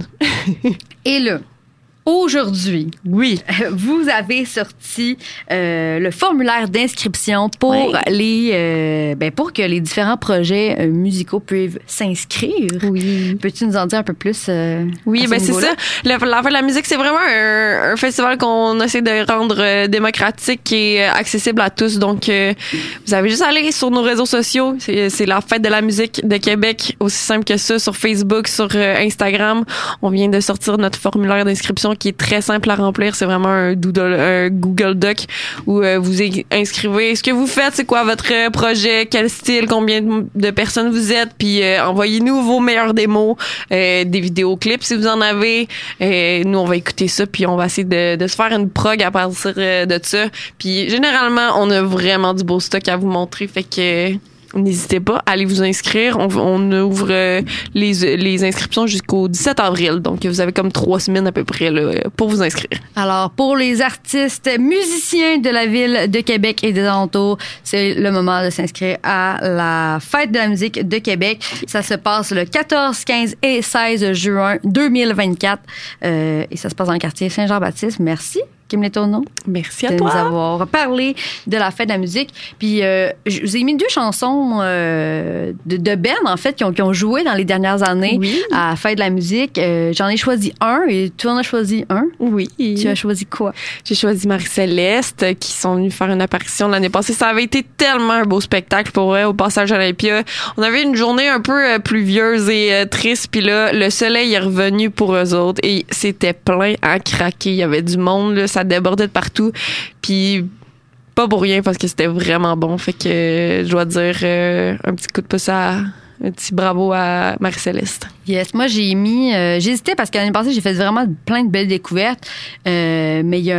Et là, aujourd'hui, oui, vous avez sorti euh, le formulaire d'inscription pour ouais. les, euh, ben pour que les différents projets euh, musicaux puissent s'inscrire. Oui. Peux-tu nous en dire un peu plus euh, Oui, ben c'est ça. La, la fête de la musique, c'est vraiment un, un festival qu'on essaie de rendre euh, démocratique et euh, accessible à tous. Donc, euh, vous avez juste à aller sur nos réseaux sociaux. C'est, c'est la fête de la musique de Québec, aussi simple que ça, sur Facebook, sur euh, Instagram. On vient de sortir notre formulaire d'inscription qui est très simple à remplir. C'est vraiment un, doodle, un Google Doc où euh, vous inscrivez ce que vous faites, c'est quoi votre projet, quel style, combien de personnes vous êtes, puis euh, envoyez-nous vos meilleures démos, euh, des vidéoclips si vous en avez. Euh, nous, on va écouter ça, puis on va essayer de, de se faire une prog à partir de ça. Puis généralement, on a vraiment du beau stock à vous montrer, fait que... N'hésitez pas, allez vous inscrire. On, on ouvre euh, les, les inscriptions jusqu'au dix-sept avril. Donc, vous avez comme trois semaines à peu près là, pour vous inscrire. Alors, pour les artistes musiciens de la ville de Québec et des alentours, c'est le moment de s'inscrire à la Fête de la musique de Québec. Ça se passe le quatorze, quinze et seize juin deux mille vingt-quatre. Euh, et ça se passe dans le quartier Saint-Jean-Baptiste. Merci. Kim Letourneau. Merci à de toi. nous avoir parlé de la fête de la musique. Puis, euh, je vous ai mis deux chansons euh, de, de Ben, en fait, qui ont, qui ont joué dans les dernières années oui. à la fête de la musique. Euh, j'en ai choisi un et tu en as choisi un. Oui. Tu as choisi quoi? J'ai choisi Marie-Céleste, qui sont venus faire une apparition l'année passée. Ça avait été tellement un beau spectacle pour vrai, au Passage Olympia. On avait une journée un peu euh, pluvieuse et euh, triste, puis là, le soleil est revenu pour eux autres et c'était plein à craquer. Il y avait du monde, là, ça débordait de partout. Puis pas pour rien parce que c'était vraiment bon. Fait que euh, je dois dire euh, un petit coup de pouce à un petit bravo à Marie-Céleste. Yes, moi j'ai mis, euh, j'hésitais parce que l'année passée j'ai fait vraiment plein de belles découvertes, euh, mais il y a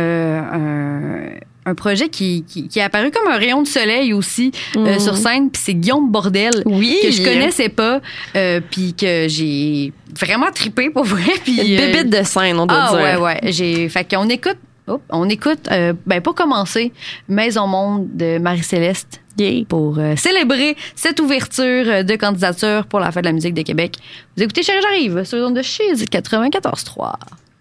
un, un projet qui, qui, qui est apparu comme un rayon de soleil aussi mmh. euh, sur scène, puis c'est Guillaume Bordel oui. que je connaissais pas, euh, puis que j'ai vraiment trippé pour vrai. Puis une bébête de scène, on doit ah, dire. Ah ouais ouais, j'ai, fait qu'on écoute. Oh, on écoute, euh, ben pour commencer, Maison Monde de Marie-Céleste yeah. pour euh, célébrer cette ouverture de candidature pour la Fête de la musique de Québec. Vous écoutez Chérie j'arrive sur les ondes de Chiz quatre-vingt-quatorze trois.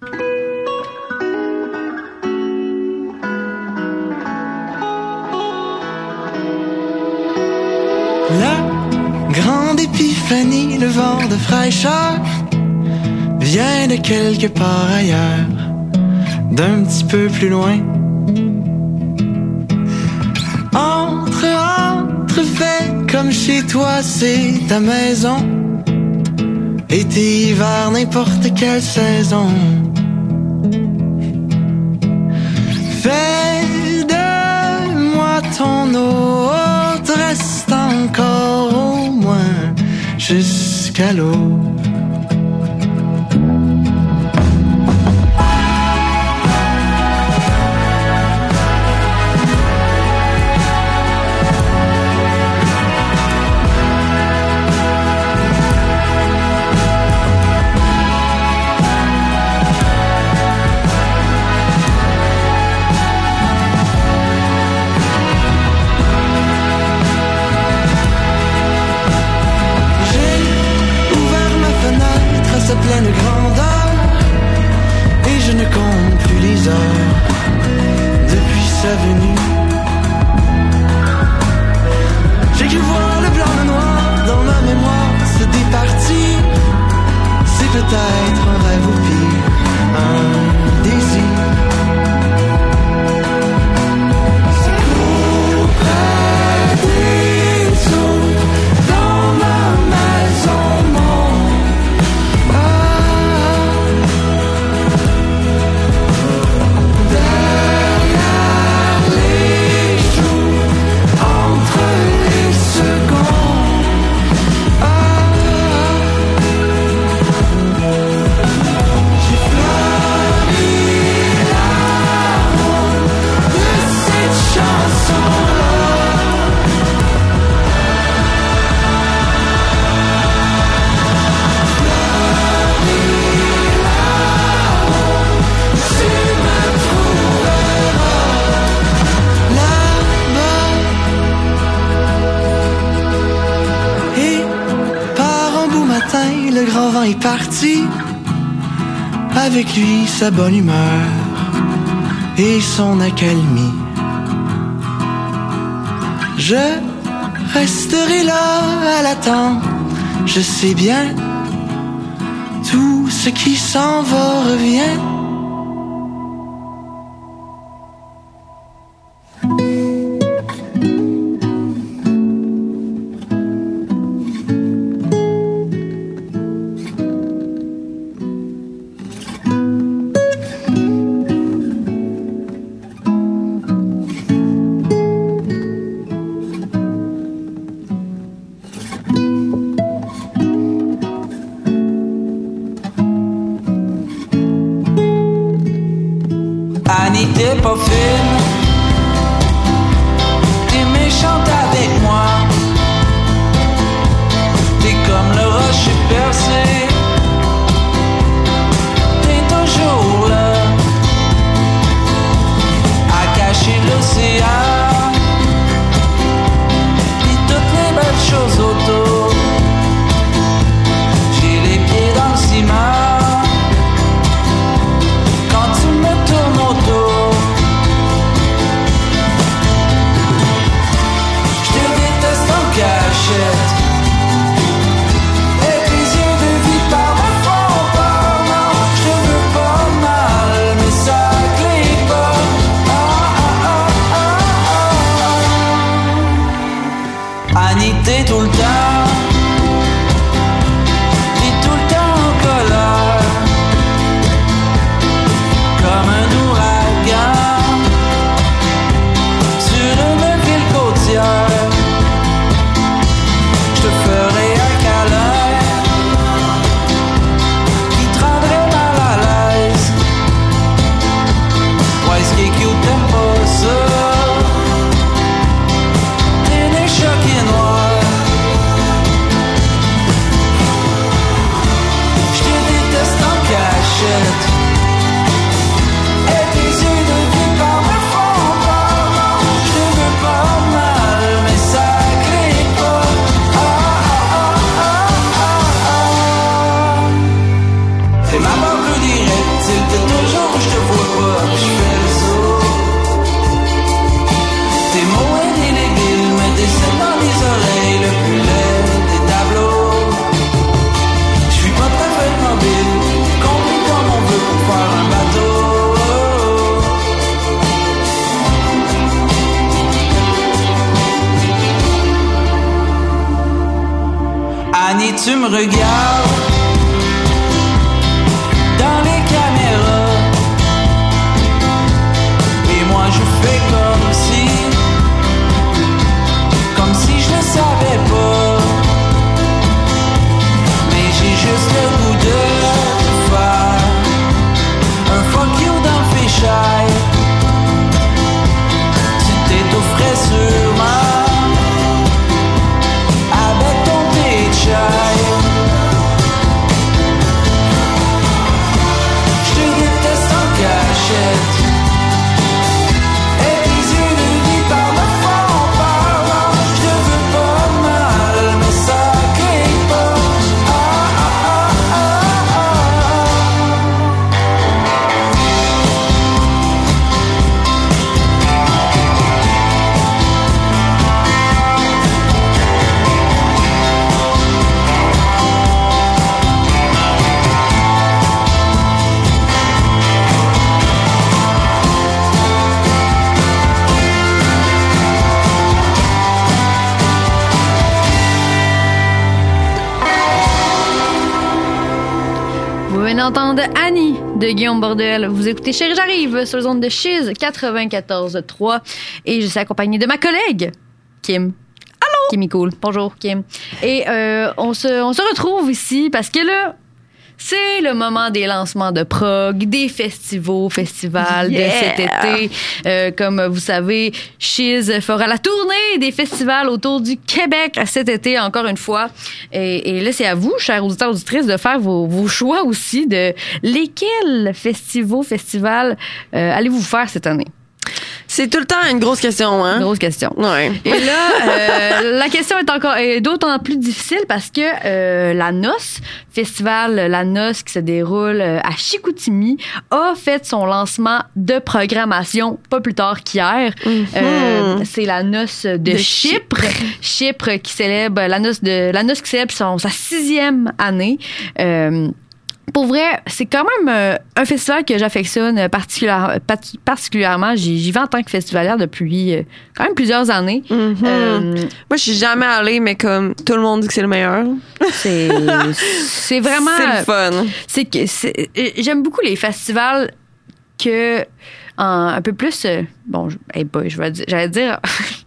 La grande épiphanie, le vent de fraîcheur vient de quelque part ailleurs, d'un petit peu plus loin. Entre, entre, fais comme chez toi, c'est ta maison. Été, hiver, n'importe quelle saison. Fais de moi ton hôte, reste encore au moins jusqu'à l'aube. est parti, avec lui sa bonne humeur et son accalmie. Je resterai là à l'attendre, je sais bien, tout ce qui s'en va revient. Annie, t'es pas fine, t'es méchante avec moi, t'es comme le rocher percé, t'es toujours là, à cacher l'océan, pis toutes les belles choses autour, j'ai les pieds dans le ciment. Et tes yeux de vie par me font peur, non, je te veux pas mal, mais ça clé pas. Ah, ah, ah, ah, ah. Annie, t'es tout le temps, t'es tout le temps en colère, comme un ouragan, sur une ville côtière. Je te ferai un câlin qui te rendrait mal à l'aise. Ouais, ce qui est cute, t'aimes pas ça. T'es né choqué noir. Je te déteste en cachette. Et tes yeux de vie par me font peur. Non, je te veux pas mal, mais ça crie pas. C'est ma part plus directe, c'est peut-être toujours où je te vois pas, je fais le saut. Tes mots indélébiles me descendent dans les oreilles, le plus laid des tableaux. Je suis pas ta fête mobile, compris comme on veut pour faire un bateau. Annie, tu me regardes dans les caméras, et moi je fais comme si, comme si je ne savais pas, mais j'ai juste le goût de faire un fuck you dans le fichail. Tu t'étoufferais sûrement avec ton thé de chai. Et tes yeux de vie par me font peur. Non, je te veux pas mal, mais ça clique pas. Ah, ah, ah, ah, D'entendre Annie de Guillaume Bordel. Vous écoutez Chérie, j'arrive sur les ondes de Chiz quatre-vingt-quatorze trois et je suis accompagnée de ma collègue Kim. Allô? Kim est cool. Bonjour Kim. Et euh, on se on se retrouve ici parce que là c'est le moment des lancements de prog, des festivals, festivals yeah. de cet été. Euh, comme vous savez, Chiz fera la tournée des festivals autour du Québec cet été, encore une fois. Et, et là, c'est à vous, chers auditeurs, auditrices, de faire vos, vos choix aussi de lesquels festivals, festivals euh, allez-vous faire cette année. C'est tout le temps une grosse question, hein? Grosse question. Ouais. Et là, euh, la question est encore est d'autant plus difficile parce que euh, la Noce, festival La Noce qui se déroule à Chicoutimi, a fait son lancement de programmation pas plus tard qu'hier. Mm-hmm. Euh, c'est la Noce de, de Chypre. Chypre. Chypre qui célèbre la Noce de la Noce qui célèbre son, sa sixième année. Euh, Pour vrai, c'est quand même euh, un festival que j'affectionne particulière, particulièrement. J'y, j'y vais en tant que festivalière depuis euh, quand même plusieurs années. Mm-hmm. Euh, Moi, je suis jamais allée, mais comme tout le monde dit que c'est le meilleur. C'est, c'est vraiment... C'est le fun. C'est que c'est, j'aime beaucoup les festivals que... En, un peu plus... Euh, bon, je, hey boy, je vais dire, j'allais dire...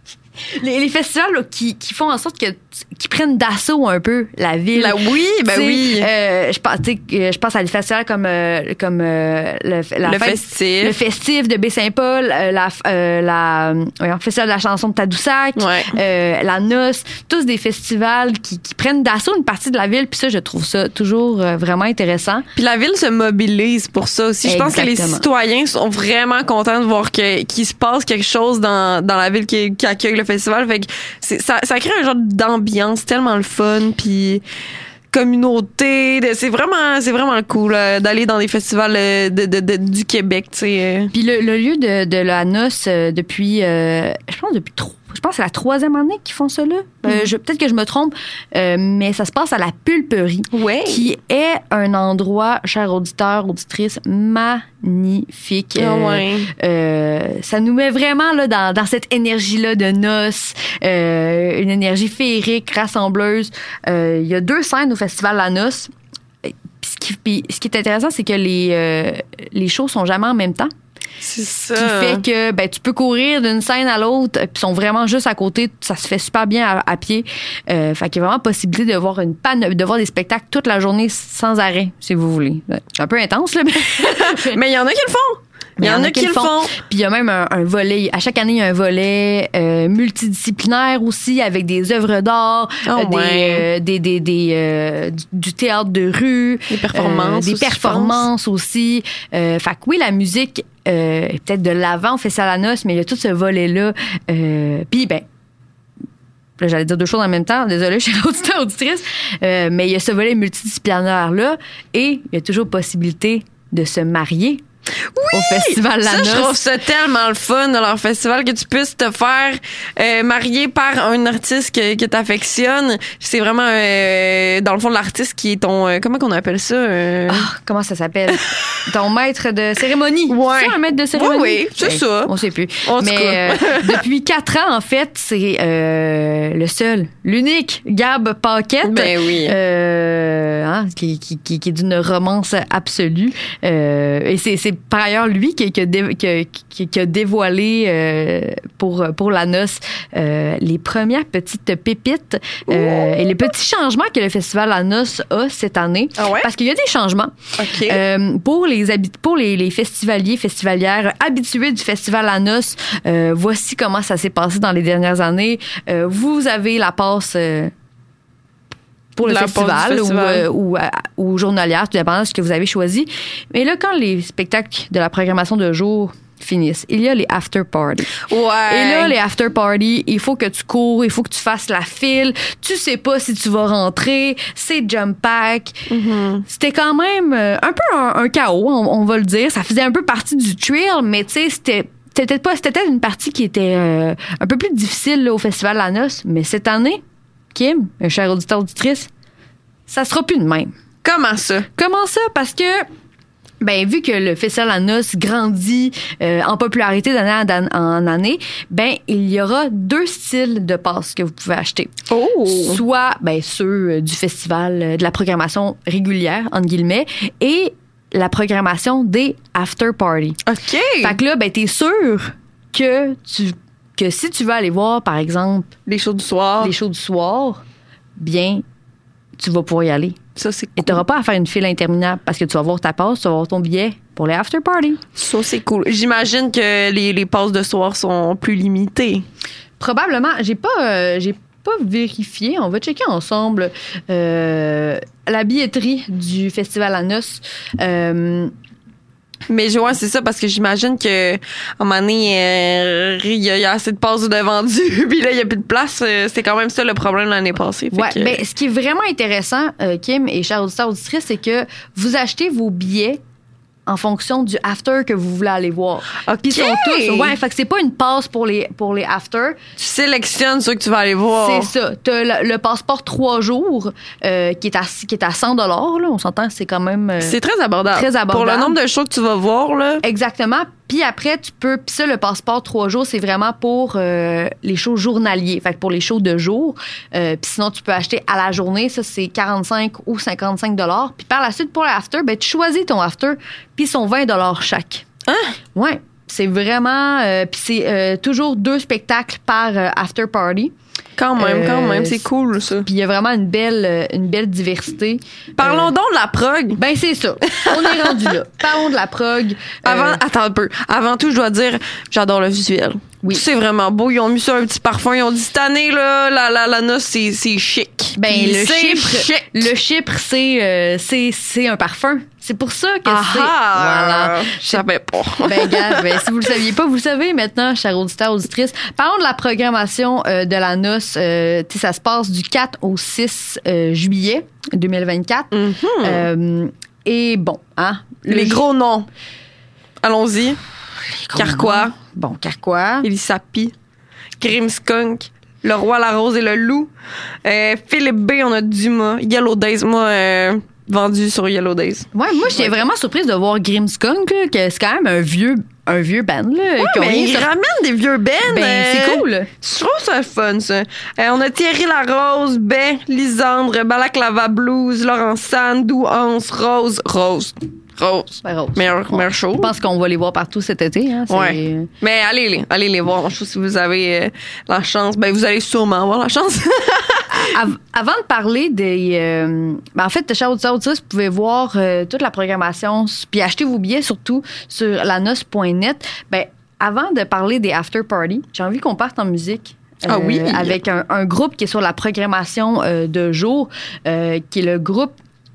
Les, les festivals là, qui, qui font en sorte que qui prennent d'assaut un peu la ville. La, oui, ben t'sais, oui. Euh, je pense, je pense à des festivals comme euh, comme euh, le, la le fête, festif, le festif de Baie-Saint-Paul, euh, la euh, la ouais, le festival de la chanson de Tadoussac, ouais. euh, la Noce, tous des festivals qui, qui prennent d'assaut une partie de la ville. Puis ça, je trouve ça toujours euh, vraiment intéressant. Puis la ville se mobilise pour ça aussi. Exactement. Je pense que les citoyens sont vraiment contents de voir que qu'il se passe quelque chose dans dans la ville qui, qui accueille le festival. Fait que c'est, ça, ça crée un genre d'ambiance tellement le fun, puis communauté. De, c'est vraiment, c'est vraiment cool là, d'aller dans des festivals de, de, de, du Québec, tu sais. Puis le, le lieu de, de la Noce euh, depuis, euh, je pense depuis trop. Je pense que c'est la troisième année qu'ils font ça là. Euh, je, peut-être que je me trompe, euh, mais ça se passe à la Pulperie, ouais. qui est un endroit, chers auditeurs, auditrices, magnifique. Oh ouais. euh, euh, ça nous met vraiment là dans, dans cette énergie-là de noces, euh, une énergie féerique, rassembleuse. Euh, il y a deux scènes au Festival La Noce. Puis ce qui, puis ce qui est intéressant, c'est que les, euh, les shows sont jamais en même temps. C'est ça. Ce qui fait que ben, tu peux courir d'une scène à l'autre, puis sont vraiment juste à côté. Ça se fait super bien à, à pied. Euh, fait qu'il y a vraiment possibilité de voir une panne, de voir des spectacles toute la journée sans arrêt, si vous voulez. C'est un peu intense, là, mais mais il y en a qui le font. Il y, y en a qui le font. font. Puis il y a même un, un volet. À chaque année, il y a un volet euh, multidisciplinaire aussi, avec des œuvres d'art, oh, euh, des, ouais. euh, des, des, des euh, du, du théâtre de rue, des performances, euh, des aussi, performances aussi. Euh, fait que oui, la musique euh, est peut-être de l'avant, on fait ça à la noce, mais il y a tout ce volet-là. Euh, Puis ben. Là, j'allais dire deux choses en même temps. Désolée, je suis auditeur, auditrice. Euh, mais il y a ce volet multidisciplinaire-là, et il y a toujours possibilité de se marier. Oui! Au Festival La Noce. Ça, je trouve ça tellement le fun de leur festival que tu puisses te faire euh, marier par un artiste que, que t'affectionnes. C'est vraiment, euh, dans le fond, l'artiste qui est ton... Euh, comment qu'on appelle ça? Euh... Oh, comment ça s'appelle? Ton maître de cérémonie. Ouais. C'est un maître de cérémonie? Oui, oui, c'est hey, ça. On sait plus. En Mais euh, depuis quatre ans, en fait, c'est euh, le seul, l'unique Gab Paquette. Ben oui. Euh, hein, qui, qui, qui, qui est d'une romance absolue. Euh, et c'est, c'est par ailleurs lui qui, qui, a, dé, qui, qui a dévoilé euh, pour, pour la noce euh, les premières petites pépites euh, et les petits changements que le Festival La Noce a cette année. Ah ouais? Parce qu'il y a des changements. Okay. Euh, pour les, habit- pour les, les festivaliers, festivalières habitués du Festival La Noce, euh, voici comment ça s'est passé dans les dernières années. Euh, vous avez la passe... Euh, pour le la festival, festival. ou, ou, ou journalière, tout dépend de ce que vous avez choisi. Mais là, quand les spectacles de la programmation de jour finissent, il y a les after parties. Ouais. Et là, les after parties, il faut que tu cours, il faut que tu fasses la file. Tu sais pas si tu vas rentrer. C'est jump pack. Mm-hmm. C'était quand même un peu un, un chaos, on, on va le dire. Ça faisait un peu partie du trail, mais tu sais, c'était c'était pas c'était peut-être une partie qui était euh, un peu plus difficile là, au Festival La Noce. Mais cette année, Kim, un cher auditeur auditrice, ça sera plus de même. Comment ça? Comment ça? Parce que, ben, vu que le Festival La Noce grandit euh, en popularité d'année en année, ben, il y aura deux styles de passes que vous pouvez acheter. Oh! Soit, ben, ceux du festival, de la programmation régulière, entre guillemets, et la programmation des after party. OK! Fait que là, ben, t'es sûr que tu que si tu veux aller voir, par exemple... Les shows du soir. Les shows du soir, bien, tu vas pouvoir y aller. Ça, c'est cool. Et tu n'auras pas à faire une file interminable parce que tu vas voir ta passe, tu vas avoir ton billet pour les after party. Ça, c'est cool. J'imagine que les, les passes de soir sont plus limitées. Probablement. J'ai pas... Euh, j'ai pas vérifié. On va checker ensemble euh, la billetterie du Festival La Noce. Euh, Mais ouais, c'est ça, parce que j'imagine que à un moment donné, euh, il y, a- il y a assez de passes de vendus, puis là, il y a plus de place. Euh, C'était quand même ça le problème l'année passée. Fait Ouais, que- ben, ce qui est vraiment intéressant, euh, Kim et chers auditeurs auditrices, c'est que vous achetez vos billets en fonction du after que vous voulez aller voir. Puis ils sont tous, ouais, fait que c'est pas une passe pour les pour les after. Tu sélectionnes ceux que tu vas aller voir. C'est ça. T'as le, le passeport trois jours euh, qui est à qui est à cent dollars là. On s'entend, c'est quand même. euh, C'est très abordable. Très abordable. Pour le nombre de shows que tu vas voir, là. Exactement. Puis après, tu peux. Puis ça, le passeport trois jours, c'est vraiment pour euh, les shows journaliers. Fait que pour les shows de jour. Euh, puis sinon, tu peux acheter à la journée. Ça, c'est quarante-cinq ou cinquante-cinq dollars. Puis par la suite, pour l'after, ben, tu choisis ton after. Puis ils sont vingt dollars chaque. Hein? Ouais. C'est vraiment. Euh, puis c'est euh, toujours deux spectacles par euh, after party. Quand même, quand même, c'est cool, ça. Puis il y a vraiment une belle, euh, une belle diversité. Parlons Euh, donc de la prog. Ben, c'est ça. On est rendu là. Parlons de la prog. Avant, Euh, attends un peu. Avant tout, je dois dire, j'adore le visuel. Oui. C'est vraiment beau. Ils ont mis ça un petit parfum. Ils ont dit cette année, là, la, la, la noce, c'est, c'est chic. Ben, Puis le c'est chypre, chic. le chypre, c'est, euh, c'est, c'est un parfum. C'est pour ça que Ah c'est. ah! Voilà. Je savais pas. Ben, gars, ben, si vous le saviez pas, vous le savez maintenant, chers auditeurs, auditrices. Parlons de la programmation euh, de la noce. Euh, tu sais, ça se passe du quatre au six euh, juillet deux mille vingt-quatre. Mm-hmm. Euh, et bon, hein. le Les ju- gros noms. Allons-y. gros Carquois. noms. Bon, Carquois. Elisapi. Grimskunk. Le Roi, la Rose et le Loup. Euh, Philippe B, on a Dumas. Yellow Days, moi, euh, vendu sur Yellow Days. Ouais, moi, j'étais vraiment surprise de voir Grimskunk, là, que c'est quand même un vieux, un vieux band, là. Ouais, qui ont mais rien ils sorti. ramènent des vieux bands. Ben, euh, c'est cool. Je trouve ça fun, ça. Euh, on a Thierry Larose, Ben, Lisandre, Balaclava Blues, Laurent Sand, Douance, Rose, Rose. Rose. Ben, Rose. Meilleur, meilleur show. Je pense qu'on va les voir partout cet été. Hein, c'est- Ouais. Mais allez les, allez les voir. Je trouve que si vous avez euh, la chance, ben vous allez sûrement avoir la chance. Av- avant de parler des... euh, ben, en fait, chers auditeurs, auditrices, vous pouvez voir euh, toute la programmation, s- puis acheter vos billets surtout sur lanoce point net. Ben, avant de parler des after party, j'ai envie qu'on parte en musique. Ah oui? Avec un, un groupe qui est sur la programmation euh, de jour, euh, qui est le groupe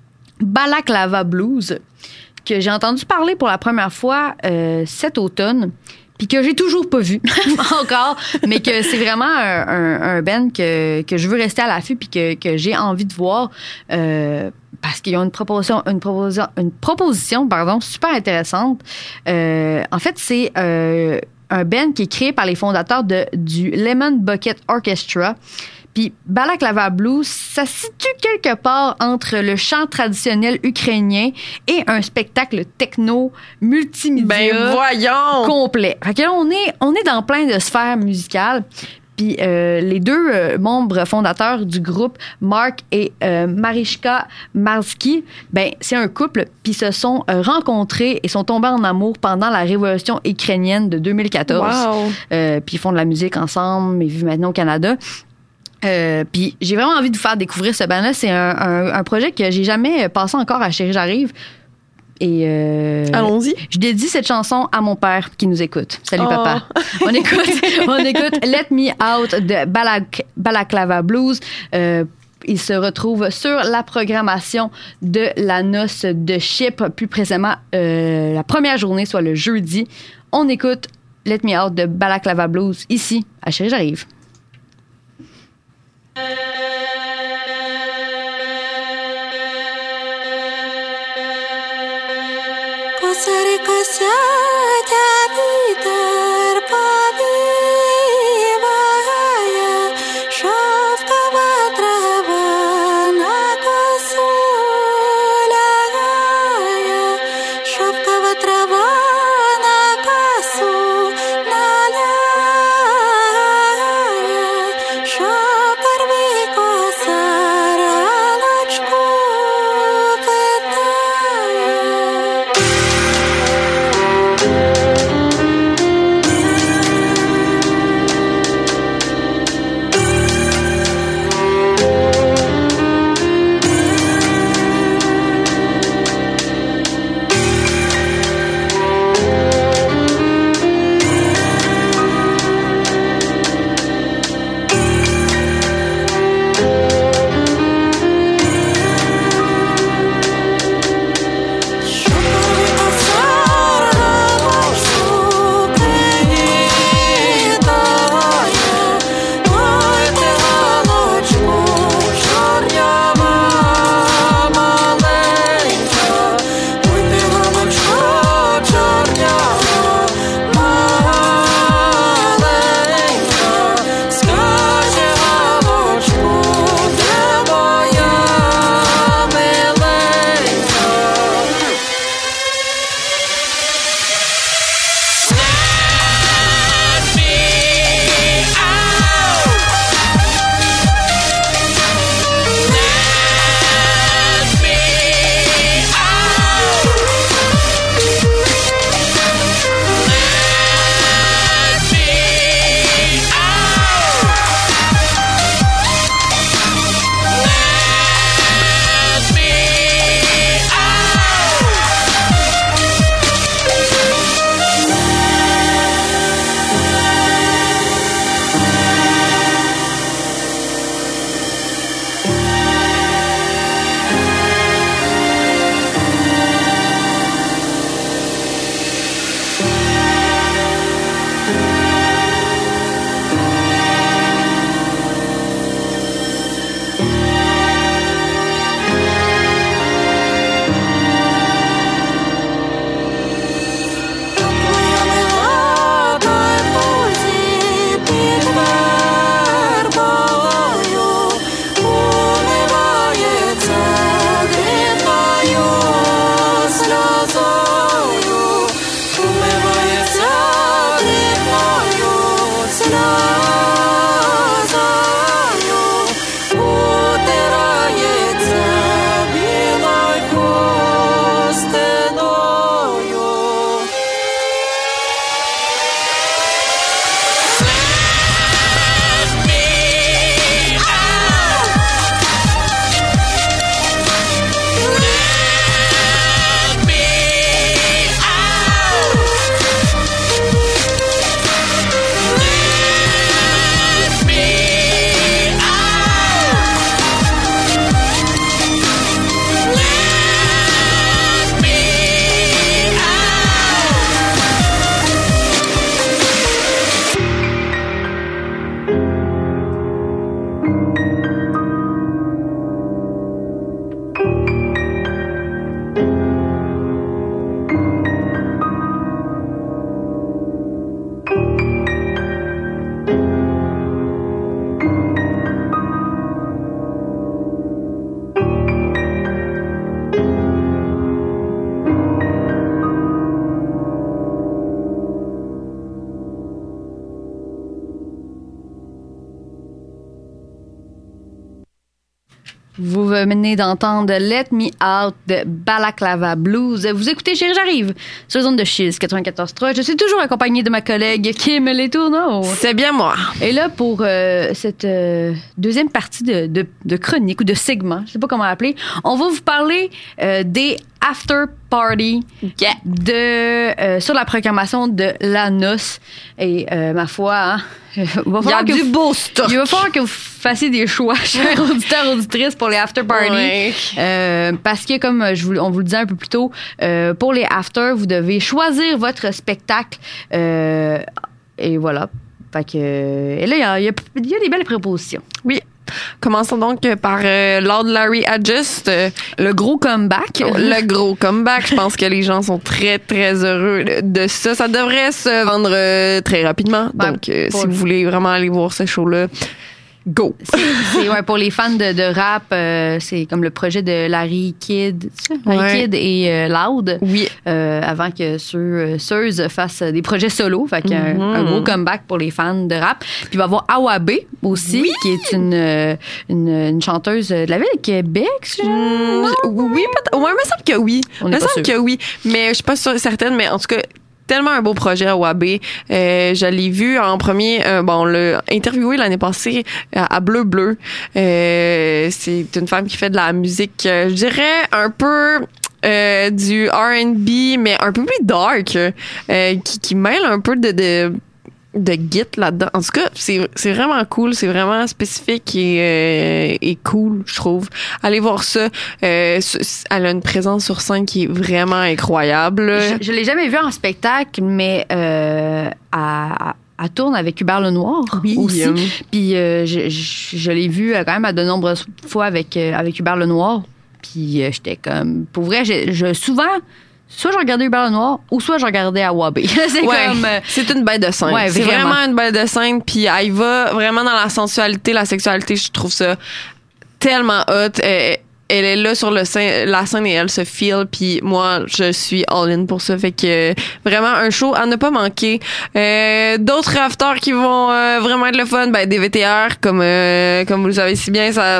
Balaclava Blues, que j'ai entendu parler pour la première fois euh, cet automne, puis que j'ai toujours pas vu encore, mais que c'est vraiment un, un, un band que, que je veux rester à l'affût puis que, que j'ai envie de voir euh, parce qu'ils ont une proposition, une proposition, une proposition pardon, super intéressante. Euh, en fait, c'est euh, un band qui est créé par les fondateurs de, du Lemon Bucket Orchestra. Puis Balaclava Blues, ça se situe quelque part entre le chant traditionnel ukrainien et un spectacle techno multimédia Ben voyons! complet. Fait que là, on est, on est dans plein de sphères musicales. Puis euh, les deux euh, membres fondateurs du groupe, Mark et euh, Marichka Marsky, ben c'est un couple, puis ils se sont euh, rencontrés et sont tombés en amour pendant la révolution ukrainienne de deux mille quatorze. Wow. Euh, puis ils font de la musique ensemble, mais vivent maintenant au Canada. Euh, puis j'ai vraiment envie de vous faire découvrir ce band-là. C'est un, un, un projet que j'ai jamais passé encore à Chérie J'arrive. Et euh, allons-y. Je dédie cette chanson à mon père qui nous écoute. Salut Oh. papa. On écoute, on écoute Let Me Out de Balac, Balaclava Blues. Euh, il se retrouve sur la programmation de la noce de Chypre, plus précisément euh, la première journée, soit le jeudi. On écoute Let Me Out de Balaclava Blues ici à Chérie J'arrive. Косарі косять, а вітер повіває, шовкова трава на косу лягає, шовкова трава на косу наляє, що порві Vous venez d'entendre Let Me Out de Balaclava Blues. Vous écoutez Chérie, j'arrive sur la zone de Chiz quatre-vingt-quatorze trois. Je suis toujours accompagnée de ma collègue Kim Letourneau. C'est bien moi. Et là, pour euh, cette euh, deuxième partie de, de, de chronique ou de segment, je sais pas comment l'appeler, on va vous parler euh, des after party yeah. de euh, sur la programmation de la noce. Et euh, ma foi, hein, il va falloir y a du vous, beau stock. Il va falloir que vous fassiez des choix, chers auditeurs auditrices, pour les after party. Ouais. Euh, parce que, comme je vous, on vous le disait un peu plus tôt, euh, pour les after, vous devez choisir votre spectacle. Euh, et voilà. Fait que, et là, il y a, y, a, y a des belles propositions. Oui. Commençons donc par euh, Lord Larry Adjust. Euh, le gros comeback. Le gros comeback. Je pense que les gens sont très, très heureux de ça. Ça devrait se vendre euh, très rapidement. Ben, donc, euh, si vous voulez vraiment aller voir ce show-là, go! C'est, c'est ouais, pour les fans de, de rap, euh, c'est comme le projet de Larry Kidd, Larry ouais. Kidd et euh, Loud. Oui. Euh, avant que ceux, Seuse fassent des projets solo. Fait qu'un mm-hmm. un gros comeback pour les fans de rap. Puis il va y avoir Awabe aussi, oui. qui est une, une, une chanteuse de la ville de Québec. Mmh, oui, peut-être. Ouais, il me semble que oui. On il me semble que oui. Mais je suis pas sûre, certaine, mais en tout cas, tellement un beau projet à Awabe. Euh, je l'ai vu en premier, euh, bon, on l'a interviewé l'année passée à, à Bleu Bleu. Euh, c'est une femme qui fait de la musique, euh, je dirais, un peu euh, du R and B, mais un peu plus dark, euh, qui, qui mêle un peu de... de de git là-dedans. En tout cas, c'est c'est vraiment cool, c'est vraiment spécifique et euh, et cool, je trouve. Allez voir ça. Euh, elle a une présence sur scène qui est vraiment incroyable. Je, je l'ai jamais vue en spectacle, mais euh, à, à elle tourne avec Hubert Lenoir oui, aussi. Um. Puis euh, je, je, je l'ai vue quand même à de nombreuses fois avec euh, avec Hubert Lenoir. Puis euh, j'étais comme, pour vrai, je, je souvent. Soit je regardais Hubert Lenoir ou soit je regardais Awabe. c'est ouais, comme euh... c'est une bête de scène. Ouais, c'est vraiment. vraiment une bête de scène, puis elle va vraiment dans la sensualité, la sexualité, je trouve ça tellement hot. Elle, elle est là sur le scène, la scène et elle se feel, puis moi je suis all in pour ça, fait que vraiment un show à ne pas manquer. Euh, d'autres afters qui vont euh, vraiment être le fun, ben des V T R comme euh, comme vous le savez si bien, ça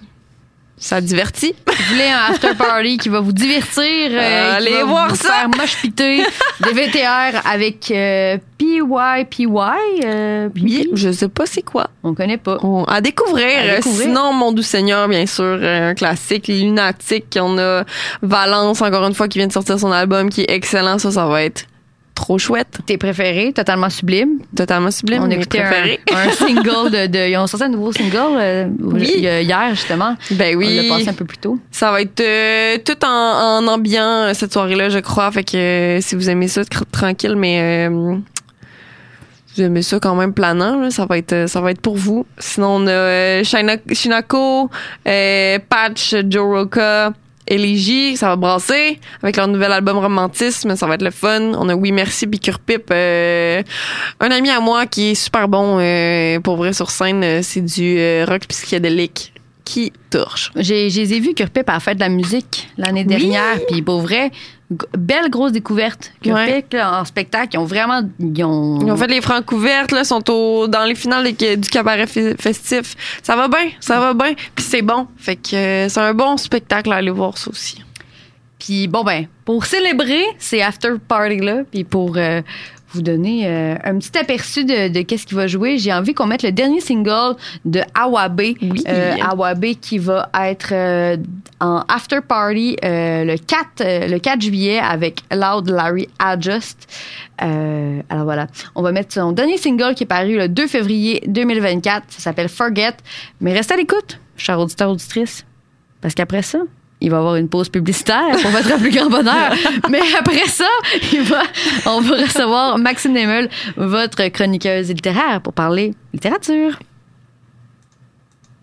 Ça divertit. Vous voulez un after party qui va vous divertir, euh, allez qui va voir vous ça. faire moche-piter, des V T R avec euh, P Y P Y. Euh, oui, je sais pas c'est quoi. On connaît pas. On, à découvrir. À découvrir. Sinon, Mon Doux Seigneur, bien sûr, un classique. Les Lunatiques, on a Valence, encore une fois, qui vient de sortir son album, qui est excellent. Ça, ça va être trop chouette. Tes préférés, Totalement Sublime. Totalement Sublime, on mes écoutait préférés. Un, un single de, de... Ils ont sorti un nouveau single euh, oui. hier, justement. Ben oui. On l'a passé un peu plus tôt. Ça va être euh, tout en, en ambiant cette soirée-là, je crois. Fait que euh, si vous aimez ça, tr- tranquille, mais... Euh, vous aimez ça quand même planant, là, ça va être ça va être pour vous. Sinon, on a euh, Shinako, euh, Patch, Joe Roca, Élégie, ça va brasser avec leur nouvel album Romantisme, ça va être le fun. On a Oui Merci puis Curpip, euh, un ami à moi qui est super bon euh, pour vrai sur scène, c'est du euh, rock psychédélique qui torche. J'ai j'ai vu Curpip a fait de la musique l'année dernière, oui. Puis pour vrai, g- belle grosse découverte. Curpip ouais. là, en spectacle, ils ont vraiment ils ont ils ont fait les francs ouvertes là, sont au dans les finales des, du cabaret f- festif. Ça va bien, ça va bien, puis c'est bon. Fait que euh, c'est un bon spectacle à aller voir ça aussi. Puis bon ben, pour célébrer ces after party là, puis pour euh, vous donner euh, un petit aperçu de, de qu'est-ce qui va jouer, j'ai envie qu'on mette le dernier single de Awabe. Oui. Euh, Awabe qui va être euh, en after party euh, le quatre euh, le quatre juillet avec Loud Larry Adjust. Euh, alors voilà, on va mettre son dernier single qui est paru le deux février deux mille vingt-quatre. Ça s'appelle Forget. Mais restez à l'écoute, chers auditeurs auditrices, parce qu'après ça, il va y avoir une pause publicitaire pour votre plus grand bonheur. Mais après ça, il va, on va recevoir Maxime Demel, votre chroniqueuse littéraire, pour parler littérature.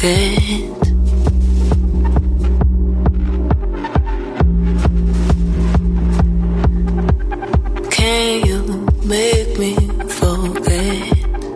forget? Can you make me forget?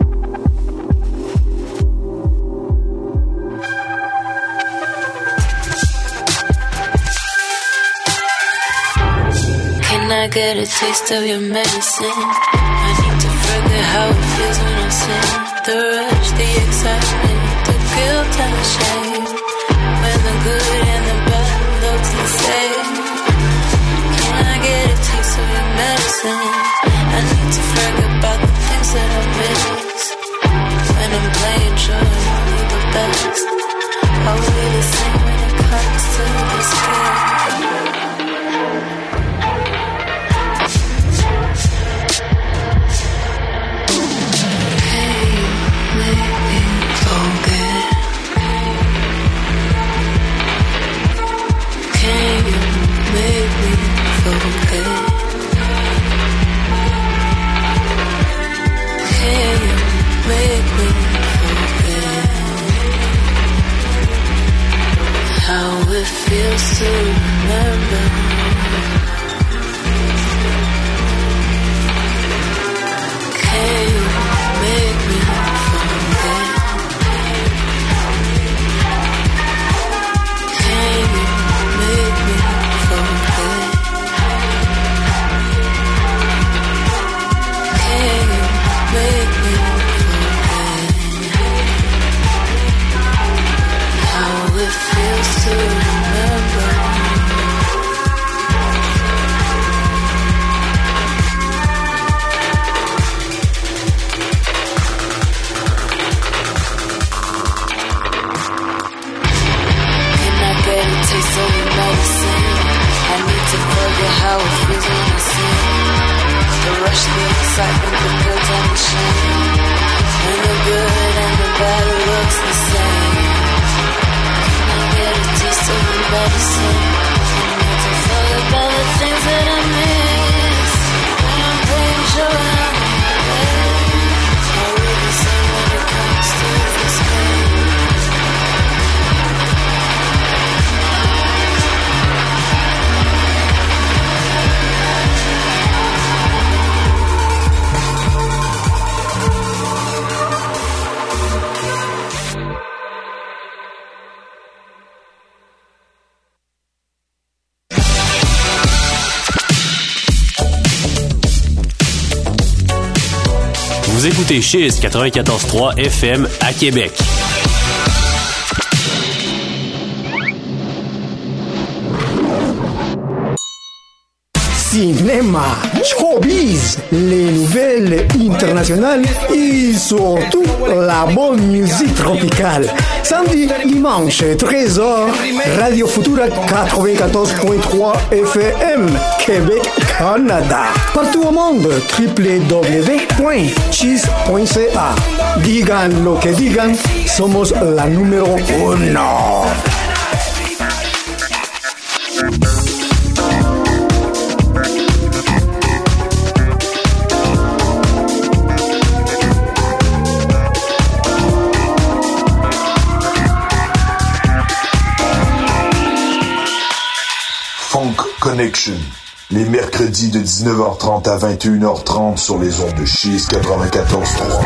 Can I get a taste of your medicine? I need to forget how it feels when I sing. The rush, the excitement, the guilt and the shame. When the good and the bad looks the same. Can I get a taste of your medicine? I need to forget about the things that I miss. When I'm playing sure I'm only the best. I'll be the same when it comes to this game. Feels to remember. Can you make me forget? Can you make me forget? Can you make me forget how it feels to remember? How it feels when I sing. The rush, the excitement, the guilt and the shame. When the good and the bad looks the same. Can I get a taste of the medicine? I need to forget about the things that I miss. When I'm playing sure I'm away. I'll be the same when it comes to this game. Vous écoutez Chiz quatre-vingt-quatorze trois F M à Québec. Cinéma, showbiz, les nouvelles internationales et surtout la bonne musique tropicale. Samedi, dimanche, treize heures, Radio Futura quatre-vingt-quatorze point trois F M, Québec, Canada. Partout au monde, w w w point chiz point c a. Digan lo que digan, somos la número uno. Connection, les mercredis de dix-neuf heures trente à vingt et une heures trente sur les ondes de Chiz quatre-vingt-quatorze trois.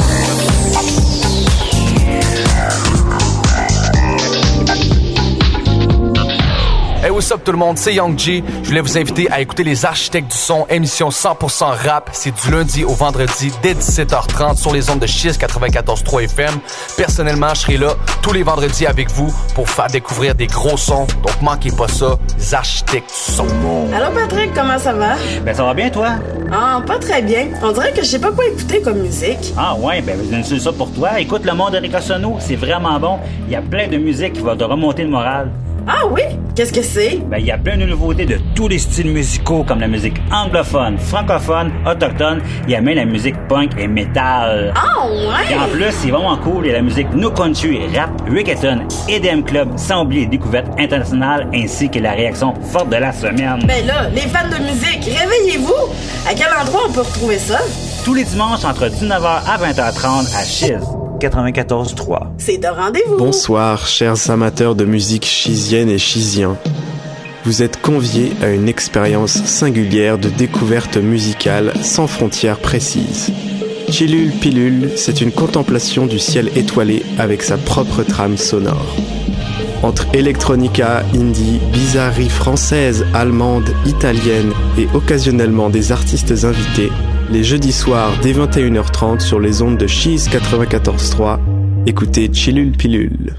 Hey, what's up tout le monde, c'est Young G. Je voulais vous inviter à écouter Les Architectes du Son, émission cent pour cent rap. C'est du lundi au vendredi dès dix-sept heures trente sur les ondes de Chiz quatre-vingt-quatorze trois F M. Personnellement, je serai là tous les vendredis avec vous pour faire découvrir des gros sons. Donc manquez pas ça, Les Architectes du Son. Allô Patrick, comment ça va? Ben ça va bien toi? Ah, pas très bien. On dirait que je sais pas quoi écouter comme musique. Ah ouais, ben je donne ça pour toi. Écoute Le Monde Erika Sono, c'est vraiment bon. Il y a plein de musique qui va te remonter le moral. Ah oui? Qu'est-ce que c'est? Ben, il y a plein de nouveautés de tous les styles musicaux, comme la musique anglophone, francophone, autochtone. Il y a même la musique punk et metal. Ah ouais? Et en plus, c'est vraiment cool. Il y a la musique No Country, rap, reggaeton, E D M Club, sans oublier les découvertes internationales, ainsi que la réaction forte de la semaine. Ben là, les fans de musique, réveillez-vous! À quel endroit on peut retrouver ça? Tous les dimanches, entre dix-neuf heures à vingt heures trente, à Chiz quatre-vingt-quatorze trois. C'est un rendez-vous. Bonsoir, chers amateurs de musique chisienne et chisiens. Vous êtes conviés à une expérience singulière de découverte musicale sans frontières précises. Chilule Pilule, c'est une contemplation du ciel étoilé avec sa propre trame sonore. Entre electronica, indie, bizarrerie française, allemande, italienne et occasionnellement des artistes invités, les jeudis soirs dès vingt et une heures trente sur les ondes de Cheese quatre-vingt-quatorze trois, écoutez Chilule Pilule.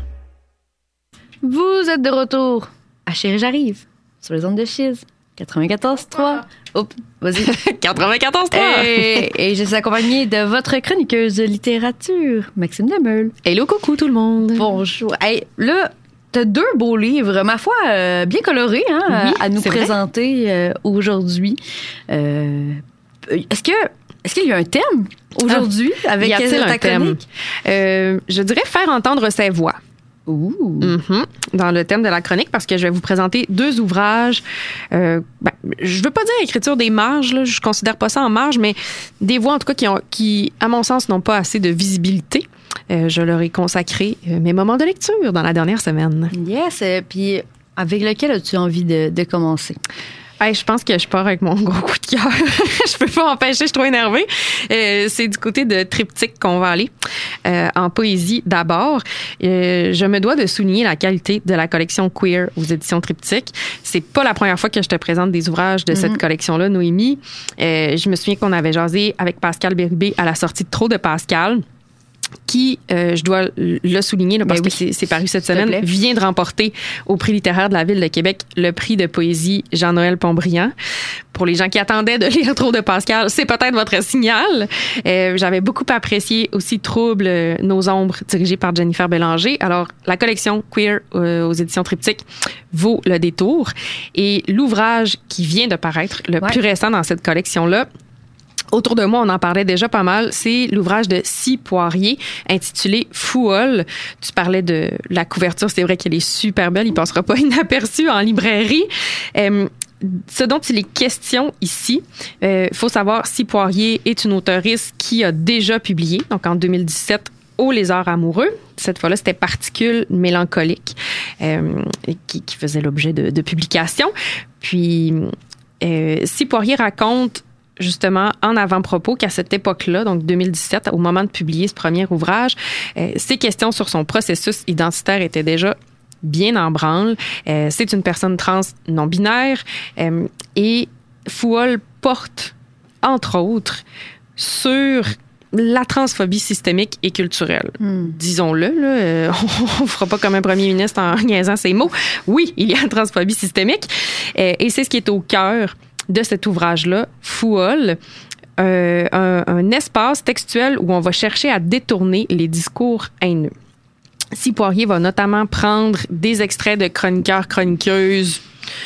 Vous êtes de retour à Chérie J'arrive sur les ondes de Cheese quatre-vingt-quatorze trois. Oups, vas-y. quatre-vingt-quatorze trois. Et, et je suis accompagnée de votre chroniqueuse de littérature, Maxime Demeule. Hello, coucou tout le monde. Bonjour. Hey, là, t'as deux beaux livres, ma foi, euh, bien colorés, hein, oui, à, à nous présenter euh, aujourd'hui. Euh, est-ce que est-ce qu'il y a un thème aujourd'hui ah, avec y a-t-il ta un thème? chronique? Euh, je dirais faire entendre ses voix. Ouh. Mm-hmm. Dans le thème de la chronique, parce que je vais vous présenter deux ouvrages. Euh, ben, je veux pas dire écriture des marges, là, je considère pas ça en marge, mais des voix en tout cas qui, ont, qui à mon sens, n'ont pas assez de visibilité. Euh, je leur ai consacré euh, mes moments de lecture dans la dernière semaine. Yes, euh, puis avec lequel as-tu envie de, de commencer? Hey, je pense que je pars avec mon gros coup de cœur. Je peux pas m'empêcher, je suis trop énervée. Euh, c'est du côté de Triptyque qu'on va aller. Euh, en poésie d'abord. Euh, je me dois de souligner la qualité de la collection Queer aux éditions Triptyque. C'est pas la première fois que je te présente des ouvrages de mm-hmm. cette collection-là, Noémie. Euh, je me souviens qu'on avait jasé avec Pascal Bérubé à la sortie de Trop de Pascal, qui, euh, je dois le souligner là, parce ben oui, que c'est, c'est paru cette semaine, vient de remporter au prix littéraire de la Ville de Québec le prix de poésie Jean-Noël Pontbriand. Pour les gens qui attendaient de lire Trop de Pascal, c'est peut-être votre signal. Euh, j'avais beaucoup apprécié aussi Trouble, euh, Nos ombres, dirigé par Jennifer Bélanger. Alors, la collection Queer euh, aux éditions Triptyque vaut le détour. Et l'ouvrage qui vient de paraître, le ouais. plus récent dans cette collection-là, autour de moi, on en parlait déjà pas mal. C'est l'ouvrage de Cy Poirier, intitulé Fouol. Tu parlais de la couverture. C'est vrai qu'elle est super belle. Il passera pas inaperçu en librairie. Euh, ce dont il est question ici, il euh, faut savoir, Cy Poirier est une auteuriste qui a déjà publié, donc en deux mille dix-sept, Au lézard amoureux. Cette fois-là, c'était Particules mélancoliques, euh, qui, qui faisait l'objet de, de publications. Puis, euh, Cy Poirier raconte justement en avant-propos qu'à cette époque-là, donc deux mille dix-sept, au moment de publier ce premier ouvrage, euh, ses questions sur son processus identitaire étaient déjà bien en branle. Euh, c'est une personne trans non-binaire euh, et Fouol porte, entre autres, sur la transphobie systémique et culturelle. Mm. Disons-le, là, euh, on ne fera pas comme un premier ministre en niaisant ces mots. Oui, il y a une transphobie systémique euh, et c'est ce qui est au cœur de cet ouvrage-là, Fouol, euh, un, un espace textuel où on va chercher à détourner les discours haineux. Cy Poirier va notamment prendre des extraits de chroniqueurs, chroniqueuses,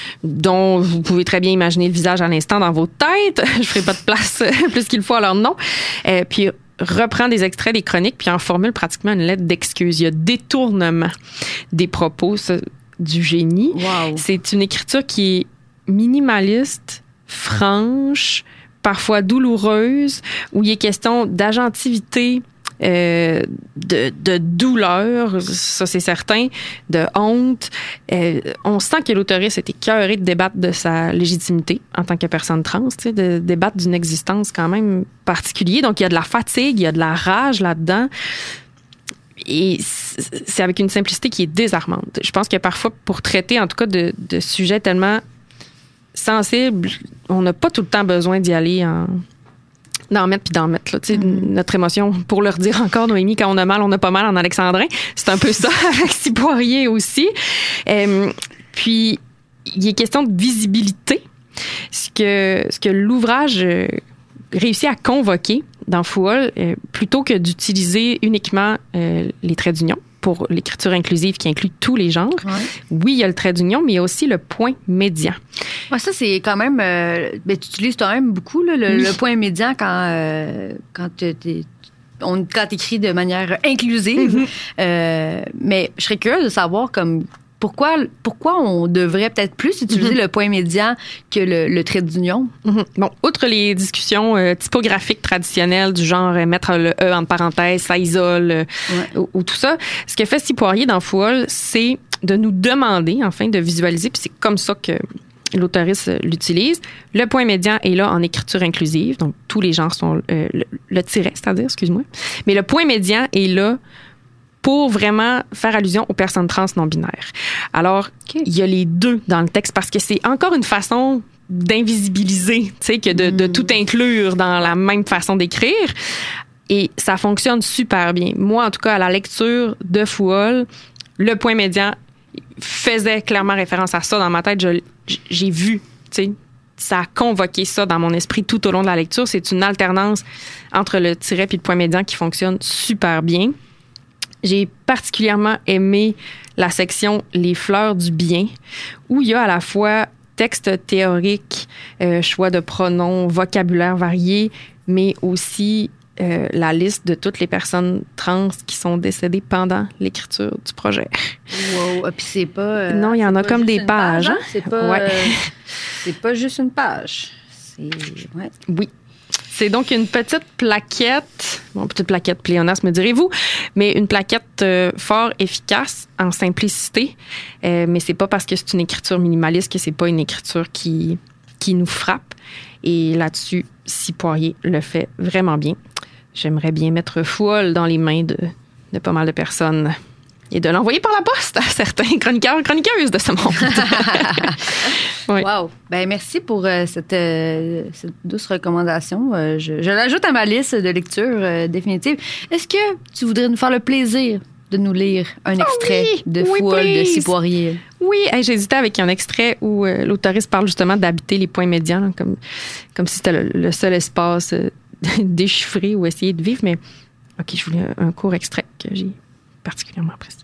dont vous pouvez très bien imaginer le visage à l'instant dans vos têtes. Je ferai pas de place plus qu'il faut à leur nom. Euh, puis reprend des extraits des chroniques, puis en formule pratiquement une lettre d'excuse. Il y a détournement des propos, ça, du génie. Wow. C'est une écriture qui est minimaliste, franche, parfois douloureuse, où il est question d'agentivité, euh, de, de douleur, ça c'est certain, de honte. Euh, on sent que l'auteuriste est écœuré de débattre de sa légitimité en tant que personne trans, tu sais, de débattre d'une existence quand même particulière. Donc il y a de la fatigue, il y a de la rage là-dedans. Et c'est avec une simplicité qui est désarmante. Je pense que parfois, pour traiter en tout cas de, de sujets tellement sensible, on n'a pas tout le temps besoin d'y aller en d'en mettre puis d'en mettre là, tu sais, mm-hmm. notre émotion, pour leur dire encore, Noémie, quand on a mal, on a pas mal en alexandrin. C'est un peu ça avec Cy Poirier aussi. Euh, puis il est question de visibilité, ce que ce que l'ouvrage euh, réussit à convoquer dans Fouol, euh, plutôt que d'utiliser uniquement euh, les traits d'union pour l'écriture inclusive qui inclut tous les genres. Ouais. Oui, il y a le trait d'union, mais il y a aussi le point médian. Ouais, ça, c'est quand même... Euh, ben, tu utilises quand même beaucoup là, le, oui. le point médian quand, euh, quand tu écris de manière inclusive. Mm-hmm. Euh, mais je serais curieuse de savoir comme pourquoi, pourquoi on devrait peut-être plus utiliser mm-hmm. le point médian que le, le trait d'union? Mm-hmm. Bon, outre les discussions euh, typographiques traditionnelles du genre euh, mettre le E en parenthèse, ça isole, euh, ouais. ou, ou tout ça, ce que fait Cipoirier dans Fouol, c'est de nous demander, enfin, de visualiser, puis c'est comme ça que l'autoriste l'utilise. Le point médian est là en écriture inclusive, donc tous les genres sont euh, le, le tiret, c'est-à-dire, excuse-moi. Mais le point médian est là pour vraiment faire allusion aux personnes trans non-binaires. Alors, okay. il y a les deux dans le texte parce que c'est encore une façon d'invisibiliser, tu sais, que de, mm. de tout inclure dans la même façon d'écrire. Et ça fonctionne super bien. Moi, en tout cas, à la lecture de Fouol, le point médian faisait clairement référence à ça dans ma tête. Je, j'ai vu, tu sais, ça a convoqué ça dans mon esprit tout au long de la lecture. C'est une alternance entre le tiret et le point médian qui fonctionne super bien. J'ai particulièrement aimé la section « Les fleurs du bien » où il y a à la fois texte théorique, euh, choix de pronoms, vocabulaire varié, mais aussi euh, la liste de toutes les personnes trans qui sont décédées pendant l'écriture du projet. Wow! Et puis c'est pas... Euh, non, il y en a comme des pages. Page, hein? C'est pas, ouais. euh, c'est pas juste une page. C'est... Ouais. Oui. C'est donc une petite plaquette, bon, petite plaquette pléonasme, me direz-vous, mais une plaquette euh, fort efficace en simplicité. Euh, mais c'est pas parce que c'est une écriture minimaliste que c'est pas une écriture qui, qui nous frappe. Et là-dessus, Cipoirier le fait vraiment bien. J'aimerais bien mettre Fouol dans les mains de, de pas mal de personnes et de l'envoyer par la poste à certains chroniqueurs, chroniqueuses de ce monde. Oui. Wow! Ben merci pour euh, cette, euh, cette douce recommandation. Euh, je, je l'ajoute à ma liste de lecture euh, définitive. Est-ce que tu voudrais nous faire le plaisir de nous lire un extrait oh oui, de oui, Fouol please. de Cipoirier? Oui, hey, j'hésitais avec un extrait où euh, l'autoriste parle justement d'habiter les points médians, là, comme, comme si c'était le, le seul espace euh, déchiffré où essayer de vivre. Mais OK, je voulais un, un court extrait que j'ai particulièrement apprécié.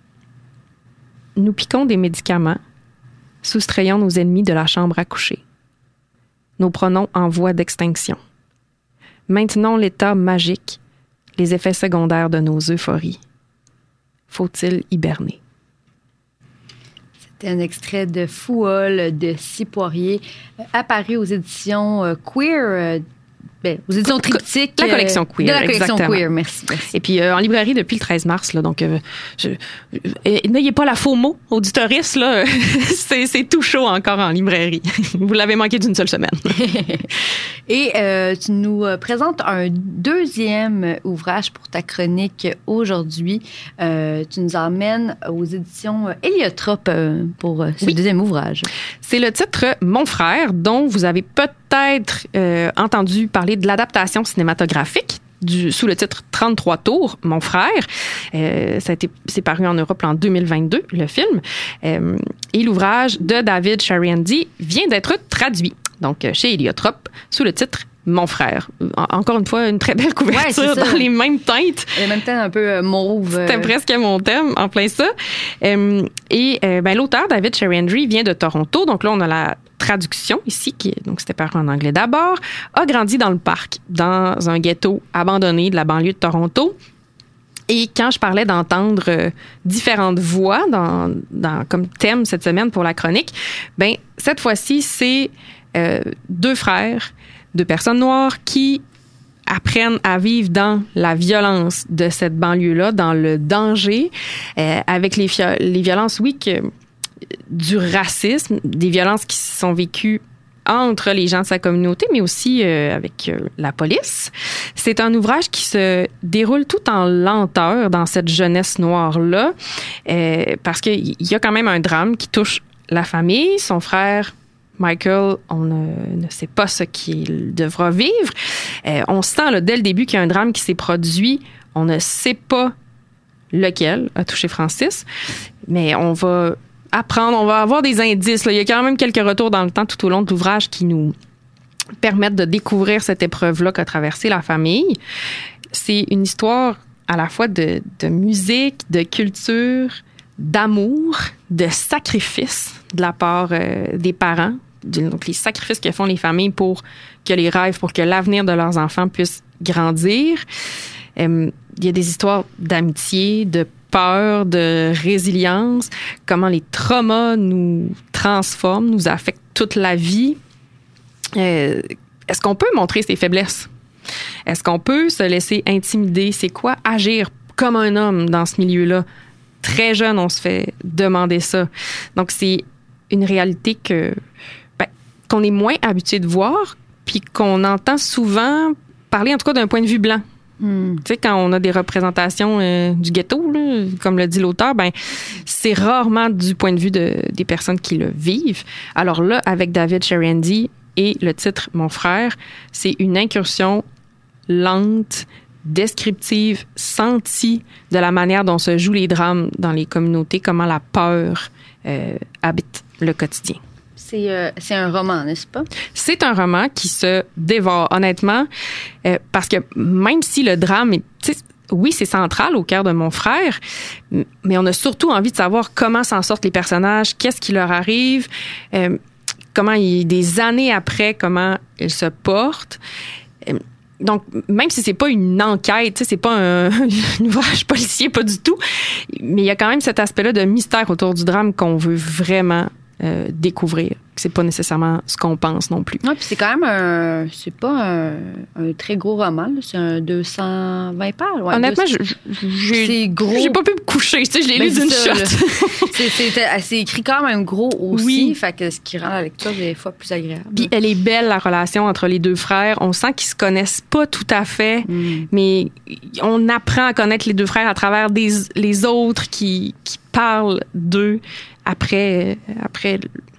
Nous piquons des médicaments, soustrayant nos ennemis de la chambre à coucher. Nos pronoms en voie d'extinction. Maintenons l'état magique, les effets secondaires de nos euphories. Faut-il hiberner? C'était un extrait de Fouol de Cipoirier, euh, apparu aux éditions euh, Queer. Euh, Ben, aux éditions Triptyque. La collection Queer. De la collection exactement. Queer, merci, merci. Et puis, euh, en librairie depuis le treize mars, là, donc, euh, je, euh, n'ayez pas la FOMO, auditoris, là, c'est, c'est tout chaud encore en librairie. Vous l'avez manqué d'une seule semaine. Et euh, tu nous présentes un deuxième ouvrage pour ta chronique aujourd'hui. Euh, tu nous emmènes aux éditions Héliotrope euh, pour ce oui. deuxième ouvrage. C'est le titre « Mon frère », dont vous avez peut-être euh, entendu parler de l'adaptation cinématographique du, sous le titre trente-trois tours, Mon frère. Euh, ça a été, c'est paru en Europe en deux mille vingt-deux, le film. Euh, et l'ouvrage de David Chariandy vient d'être traduit, donc chez Héliotrope, sous le titre Mon frère. Encore une fois, une très belle couverture ouais, dans les mêmes teintes. Les mêmes teintes un peu euh, mauve. C'était euh... presque mon thème, en plein ça. Euh, et euh, ben, l'auteur, David Chariandy, vient de Toronto. Donc là, on a la traduction ici, qui donc c'était paru en anglais d'abord, a grandi dans le parc, dans un ghetto abandonné de la banlieue de Toronto. Et quand je parlais d'entendre euh, différentes voix dans, dans, comme thème cette semaine pour la chronique, ben cette fois-ci, c'est euh, deux frères, deux personnes noires qui apprennent à vivre dans la violence de cette banlieue-là, dans le danger, euh, avec les, les violences, oui, que du racisme, des violences qui sont vécues entre les gens de sa communauté, mais aussi euh, avec euh, la police. C'est un ouvrage qui se déroule tout en lenteur dans cette jeunesse noire-là, euh, parce qu'il y a quand même un drame qui touche la famille. Son frère, Michael, on ne, ne sait pas ce qu'il devra vivre. Euh, on sent là, dès le début qu'il y a un drame qui s'est produit. On ne sait pas lequel a touché Francis, mais on va apprendre, on va avoir des indices. Là. Il y a quand même quelques retours dans le temps tout au long de l'ouvrage qui nous permettent de découvrir cette épreuve-là qu'a traversée la famille. C'est une histoire à la fois de, de musique, de culture, d'amour, de sacrifice de la part euh, des parents, donc les sacrifices que font les familles pour que les rêves, pour que l'avenir de leurs enfants puisse grandir. Euh, il y a des histoires d'amitié, de peur, de résilience, comment les traumas nous transforment, nous affectent toute la vie. Euh, est-ce qu'on peut montrer ses faiblesses? Est-ce qu'on peut se laisser intimider? C'est quoi agir comme un homme dans ce milieu-là? Très jeune, on se fait demander ça. Donc, c'est une réalité que, ben, qu'on est moins habitué de voir, puis qu'on entend souvent parler, en tout cas, d'un point de vue blanc. Mm. Tu sais, quand on a des représentations euh, du ghetto, là, comme le dit l'auteur, ben c'est rarement du point de vue de, des personnes qui le vivent. Alors là, avec David Chariandy et le titre « Mon frère », c'est une incursion lente, descriptive, sentie de la manière dont se jouent les drames dans les communautés, comment la peur euh, habite le quotidien. C'est, euh, c'est un roman, n'est-ce pas? C'est un roman qui se dévore, honnêtement, euh, parce que même si le drame est, oui, c'est central au cœur de mon frère, mais on a surtout envie de savoir comment s'en sortent les personnages, qu'est-ce qui leur arrive, euh, comment, ils, des années après, comment ils se portent. Euh, donc, même si c'est pas une enquête, c'est pas un, un ouvrage policier, pas du tout, mais il y a quand même cet aspect-là de mystère autour du drame qu'on veut vraiment Euh, découvrir. C'est pas nécessairement ce qu'on pense non plus. Ouais, puis c'est quand même un, c'est pas un, un très gros roman, là. C'est un deux cent vingt pages. Ouais, honnêtement, deux cents... j'ai, c'est gros. J'ai pas pu me coucher, tu sais, je l'ai ben, lu d'une ça, shot. c'est, c'est, c'est écrit quand même gros aussi, oui. Fait que ce qui rend la lecture des fois plus agréable. Puis elle est belle, la relation entre les deux frères. On sent qu'ils se connaissent pas tout à fait, mm. mais on apprend à connaître les deux frères à travers des, les autres qui, qui parlent d'eux après, après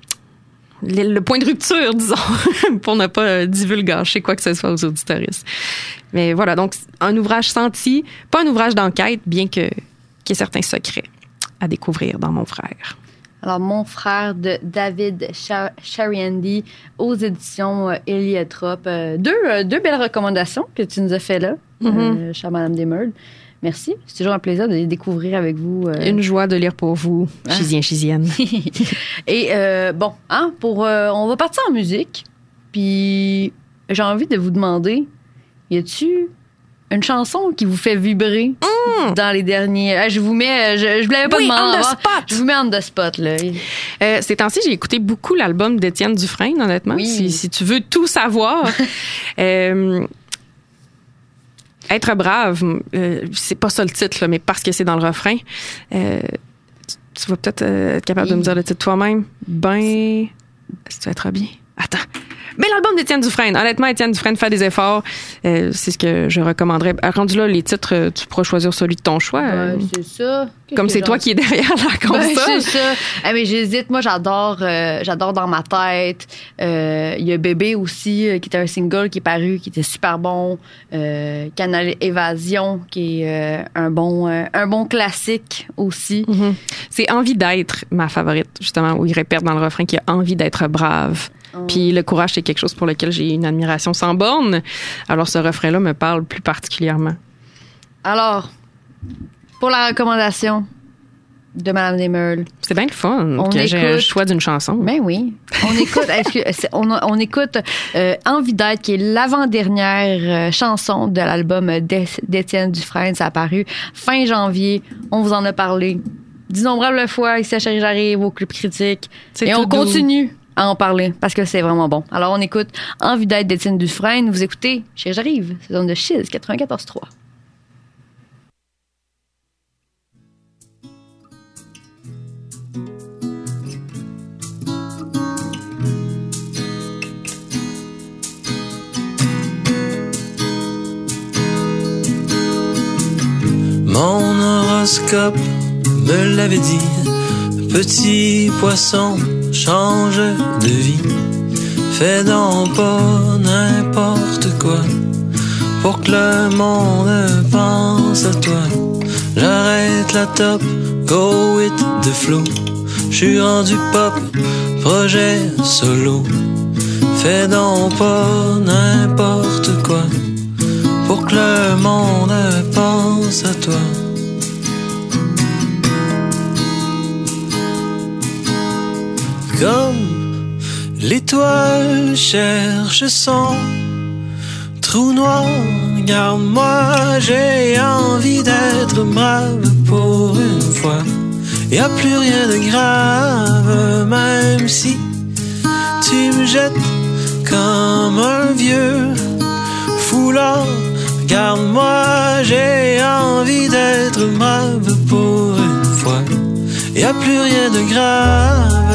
le, le point de rupture, disons, pour ne pas divulgacher quoi que ce soit aux auditeuristes. Mais voilà, donc un ouvrage senti, pas un ouvrage d'enquête, bien que, qu'il y ait certains secrets à découvrir dans Mon frère. Alors, Mon frère de David Chariandy aux éditions euh, Héliotrope. Euh, deux, euh, deux belles recommandations que tu nous as fait là, mm-hmm. euh, chère Madame Desmeules. Merci. C'est toujours un plaisir de les découvrir avec vous. Euh... Une joie de lire pour vous, ah. Chisiens, chisiennes. Et euh, bon, hein, pour, euh, on va partir en musique. Puis j'ai envie de vous demander, y a-tu une chanson qui vous fait vibrer mm. dans les derniers... Ah, je vous mets... Je, je vous l'avais pas oui, demandé. On the spot. Je vous mets on the spot, là. Euh, ces temps-ci, j'ai écouté beaucoup l'album d'Étienne Dufresne, honnêtement. Oui. Si, si tu veux tout savoir... euh, Être brave, euh, c'est pas ça le titre, là, mais parce que c'est dans le refrain. Euh, tu, tu vas peut-être euh, être capable oui. de me dire le titre toi-même. Ben, si tu vas être bien. Attends. Mais l'album d'Étienne Dufresne. Honnêtement, Étienne Dufresne fait des efforts. Euh, c'est ce que je recommanderais. Rendu là, les titres, tu pourras choisir celui de ton choix. Ben, c'est ça. Qu'est-ce Comme que c'est toi qui es derrière la console. Ben, c'est ça. Ah, mais j'hésite. Moi, j'adore, euh, j'adore Dans ma tête. Euh, il y a Bébé aussi, euh, qui était un single qui est paru, qui était super bon. Euh, Canal Évasion, qui est euh, un bon, euh, un bon classique aussi. Mm-hmm. C'est Envie d'être ma favorite, justement, où il répète dans le refrain qu'il a envie d'être brave. Oh. Puis le courage, c'est quelque chose pour lequel j'ai une admiration sans borne. Alors ce refrain-là me parle plus particulièrement. Alors, pour la recommandation de Madame Desmeules. C'est bien le fun on que écoute, j'ai un choix d'une chanson. Ben oui. On écoute, est-ce que, on, on écoute euh, Envie d'être, qui est l'avant-dernière euh, chanson de l'album d'Étienne Dufresne. Ça a paru fin janvier. On vous en a parlé d'innombrables fois ici à Chérie J'arrive, au Club Critique. C'est Et on doux. Continue à en parler parce que c'est vraiment bon. Alors, on écoute Envie d'être d'Étienne Dufresne. Vous écoutez Chérie J'arrive, saison de Chiz quatre-vingt-quatorze trois. Mon horoscope me l'avait dit, petit poisson, change de vie. Fais donc pas n'importe quoi pour que le monde pense à toi. J'arrête la top, go with the flow. J'suis rendu pop, projet solo. Fais donc pas n'importe quoi pour que le monde pense à toi. Comme l'étoile cherche son Trou noir, regarde-moi, j'ai envie d'être brave pour une fois. Y a plus rien de grave, même si tu me jettes comme un vieux foulard. Regarde-moi, j'ai envie d'être brave pour une fois. Y a plus rien de grave.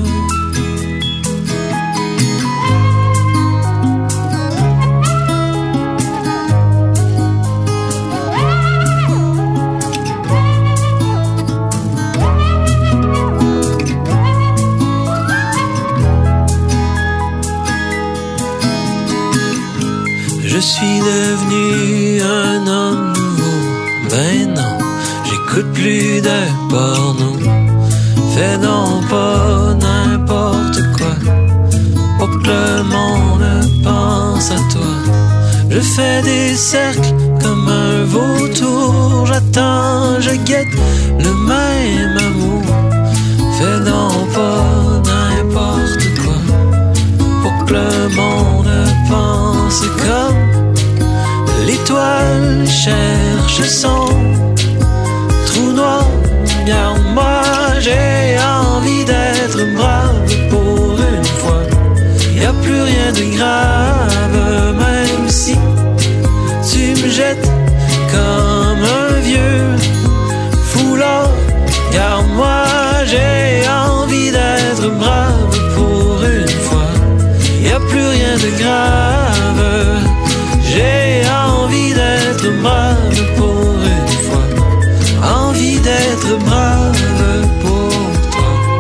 Je suis devenu un homme nouveau. Ben non, j'écoute plus de porno. Fais donc pas n'importe quoi pour que le monde pense à toi. Je fais des cercles comme un vautour. J'attends, je guette le même amour. Fais donc pas n'importe quoi pour que le monde pense comme l'étoile cherche son trou noir. Regarde-moi, j'ai envie d'être brave pour une fois. Y a plus rien de grave, même si tu me jettes comme un vieux foulard. Regarde-moi, j'ai envie d'être brave pour une fois. Y a plus rien de grave. J'ai envie d'être brave pour une fois. Envie d'être brave pour toi.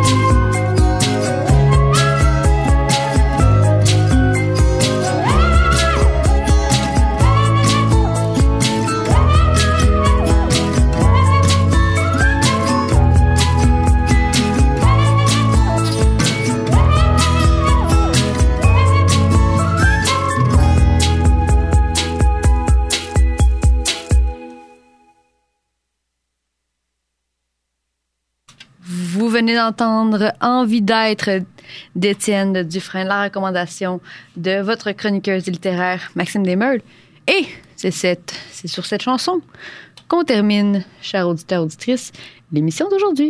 Vous venez d'entendre Envie d'être d'Étienne Dufresne, la recommandation de votre chroniqueuse littéraire Maxime Desmeules. Et c'est, cette, c'est sur cette chanson qu'on termine, chers auditeurs, auditrices, l'émission d'aujourd'hui.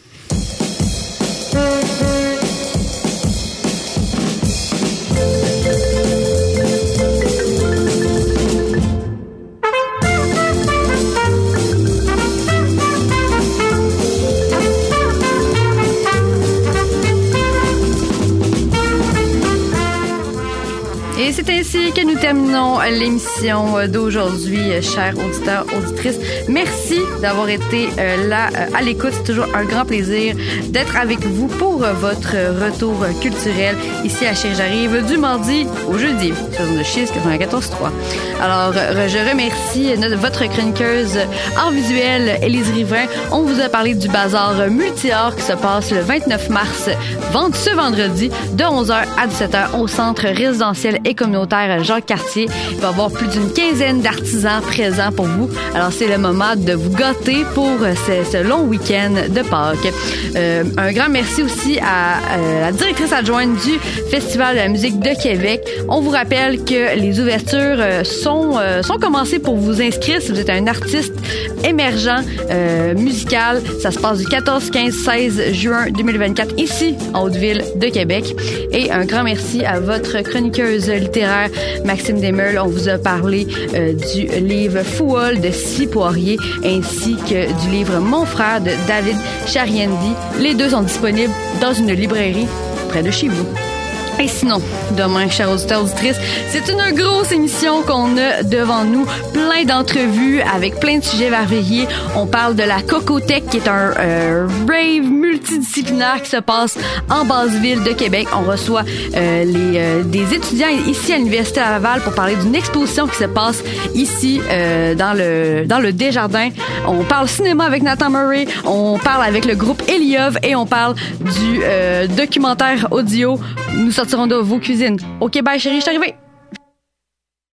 Et c'est ainsi que nous terminons l'émission d'aujourd'hui, chers auditeurs, auditrices. Merci d'avoir été là à l'écoute. C'est toujours un grand plaisir d'être avec vous pour votre retour culturel ici à Chérie J'arrive du mardi au jeudi, saison de Chiz quatre-vingt-quatorze trois. Alors, je remercie notre, votre chroniqueuse art visuel, Élise Riverain. On vous a parlé du bazar multi-art qui se passe le vingt-neuf mars, ce vendredi, de onze heures à dix-sept heures au centre résidentiel et communautaire Jacques-Cartier. Il va y avoir plus d'une quinzaine d'artisans présents pour vous. Alors, c'est le moment de vous gâter pour ce, ce long week-end de Pâques. Euh, un grand merci aussi à euh, la directrice adjointe du Festival de la musique de Québec. On vous rappelle que les ouvertures euh, sont, euh, sont commencées pour vous inscrire si vous êtes un artiste émergent euh, musical. Ça se passe du quatorze, quinze, seize juin deux mille vingt-quatre ici, en Haute-Ville de Québec. Et un grand merci à votre chroniqueuse littéraire Maxime Desmeules. On vous a parlé euh, du livre Fouol de Cy Poirier ainsi que du livre Mon frère de David Chariendi. Les deux sont disponibles dans une librairie près de chez vous. Et sinon, demain, chers auditeurs, auditrices, c'est une grosse émission qu'on a devant nous. Plein d'entrevues avec plein de sujets variés. On parle de la Cocotech, qui est un euh, rave multidisciplinaire qui se passe en basse-ville de Québec. On reçoit euh, les, euh, des étudiants ici à l'Université Laval pour parler d'une exposition qui se passe ici euh, dans le dans le Desjardins. On parle cinéma avec Nathan Murray. On parle avec le groupe Eliov et on parle du euh, documentaire audio Nous sortirons de vos cuisines. OK, bye chérie, je suis arrivée.